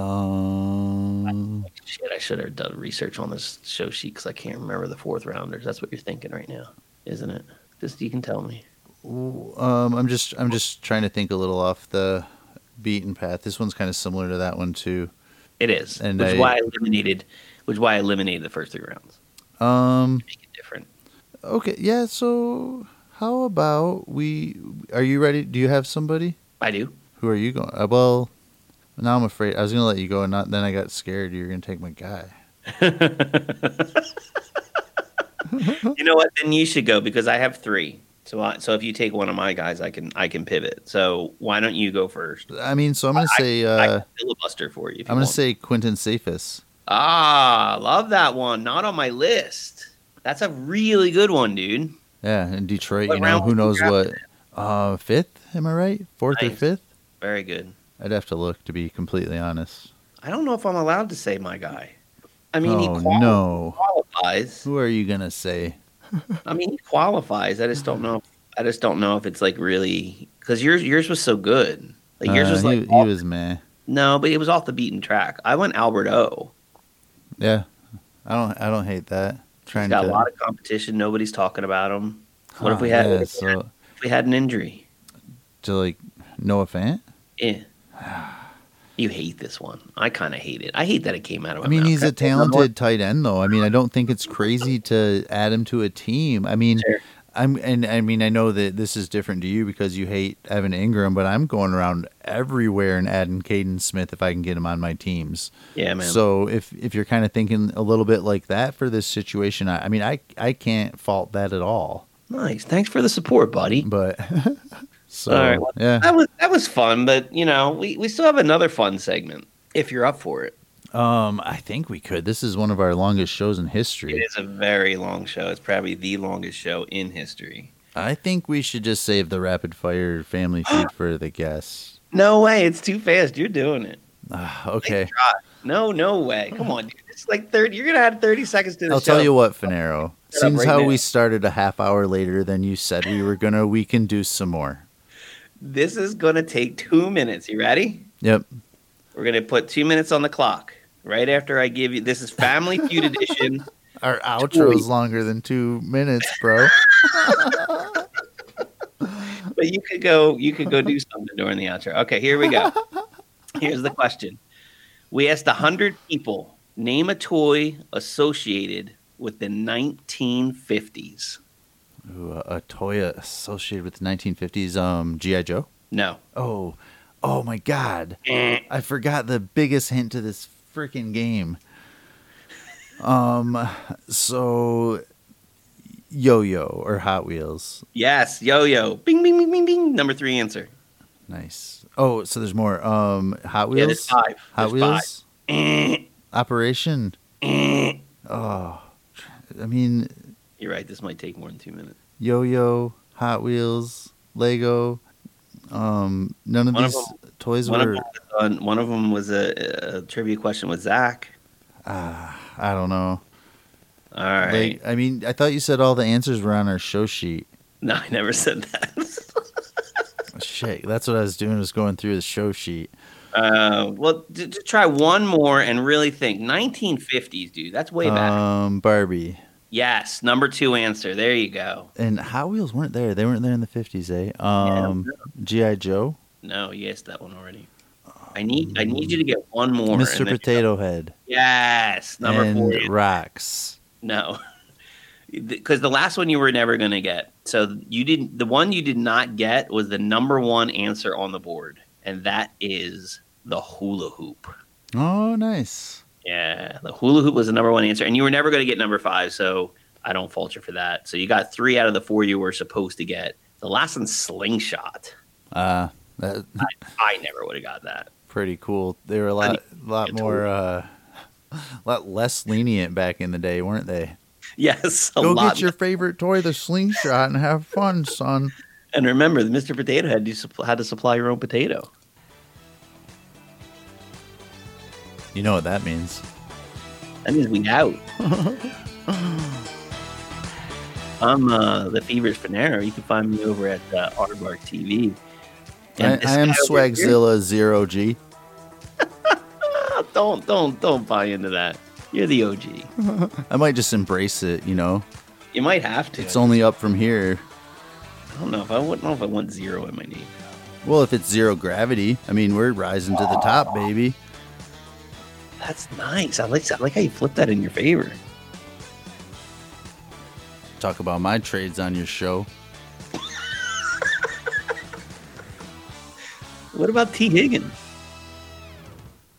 Um, Shit, I should have done research on this show sheet because I can't remember the fourth rounders. That's what you're thinking right now, isn't it? Just you can tell me. um, I'm just I'm just trying to think a little off the beaten path. This one's kind of similar to that one too. It is, And which is I- why I eliminated, which is why I eliminated the first three rounds. Um, Make it different. okay, yeah. So how about we? Are you ready? Do you have somebody? I do. Who are you going? Uh, well, now I'm afraid. I was gonna let you go, and not then I got scared. You were gonna take my guy. You know what? Then you should go because I have three. So, I, so if you take one of my guys, I can I can pivot. So why don't you go first? I mean, so I'm gonna say. I Uh, can filibuster for you. If you I'm gonna want. say Quentin Cephas. Ah, love that one. Not on my list. That's a really good one, dude. Yeah, in Detroit. What You know, round who was he knows what? drafted Uh, fifth? Am I right? Fourth or Nice. fifth? Very good. I'd have to look to be completely honest. I don't know if I'm allowed to say my guy. I mean, he Oh quali- no! qualifies. Who are you gonna say? I mean, he qualifies. I just don't know. If, I just don't know if it's like really because yours yours was so good. Like yours Uh, was he, like he off- was meh. no, but it was off the beaten track. I went Albert O. Yeah, I don't. I don't hate that. He's Trying got to. a lot of competition. Nobody's talking about him. What if Huh, we had? yeah, what if we so had- if we had an injury? to like Noah Fant? Eh. You hate this one. I kind of hate it. I hate that it came out of my I mean, mouth. he's a Can I say another talented tight end, though. I mean, I don't think it's crazy to add him to a team. I mean, Sure. I'm and I mean, I know that this is different to you because you hate Evan Ingram, but I'm going around everywhere and adding Caden Smith if I can get him on my teams. one? Yeah, man. So if if you're kind of thinking a little bit like that for this situation, I, I mean, I I can't fault that at all. Nice. Thanks for the support, buddy. But so All right, well, yeah, That was that was fun, but you know, we, we still have another fun segment if you're up for it. um, I think we could. This is one of our longest shows in It history. is a very long show. It's probably the longest show in history. I think we should just save the rapid fire family feud for the guests. No way, it's too fast. You're doing it. Ah, okay. Try. No, no way. Come on, dude. It's like thirty. You're gonna add thirty seconds to the I'll show. tell you what, Finero. Shut up Seems right how now. we started a half hour later than you said we were gonna. We can do some more. This is gonna take two minutes. You ready? Yep. We're gonna put two minutes on the clock. Right after I give you, this is Family Feud edition. Our outro is longer than two minutes, bro. But you could go. You could go do something during the outro. Okay, here we go. Here's the question. We asked a hundred people name a toy associated with the nineteen fifties. Ooh, a, a toy associated with the nineteen fifties. Um, G I Joe. No. Oh, oh my God! Eh. I forgot the biggest hint to this freaking game. Um, so Yo-Yo or Hot Wheels. Yes, yo-yo. Bing, bing, bing, bing, bing. Number three answer. Nice. Oh, so there's more. Um, Hot Wheels. Yeah, there's five. Hot There's Wheels. Eh, Operation. eh. Oh, I mean, You're right. This might take more than two minutes. Yo-Yo, Hot Wheels, Lego. Um, none of One of these them- toys One of were. them was, on, one of them was a, a trivia question with Zach. Ah, I don't know. All right. Like, I mean, I thought you said all the answers were on our show sheet. No, I never said that. Shit, that's what I was doing. Was going through the show sheet. uh, well, to, to try one more and really think. nineteen fifties, dude. That's way back. Um, Barbie Yes, number two answer. There you go. and Hot Wheels weren't there. They weren't there in the fifties, eh? Um, G I Joe, No, you asked that one already. I need I need you to get one more. Mister and then- Potato Head, Yes, number and four. Rocks. No, because the last one you were never going to get. So you didn't. The one you did not get was the number one answer on the board, and that is the hula hoop. Oh, nice. Yeah, the hula hoop was the number one answer, and you were never going to get number five. So I don't fault you for that. So you got three out of the four you were supposed to get. The last one's slingshot. Uh, that, I never would have got that. pretty cool. They were a lot, lot Yeah, more, uh, a lot less lenient back in the day, weren't they? Yes, a Go lot. get your favorite toy, the slingshot, and have fun, son. And remember, the Mister Potato Head you supp- had to supply your own potato. You know what that means. That means we out. I'm uh, the Feverish Finero. You can find me over at uh, Aardvark T V. I, And this I am guy over here- Swagzilla Zero G. Ah, don't don't don't buy into that. You're the O G. I might just embrace it, you know. You might have to. It's only up from here. I don't know if I wouldn't know if I want zero in my name. Well, if it's zero gravity, I mean, we're rising to the top, baby. That's nice. I like I like how you flip that in your favor. Talk about my trades on your show. What about T. Higgins?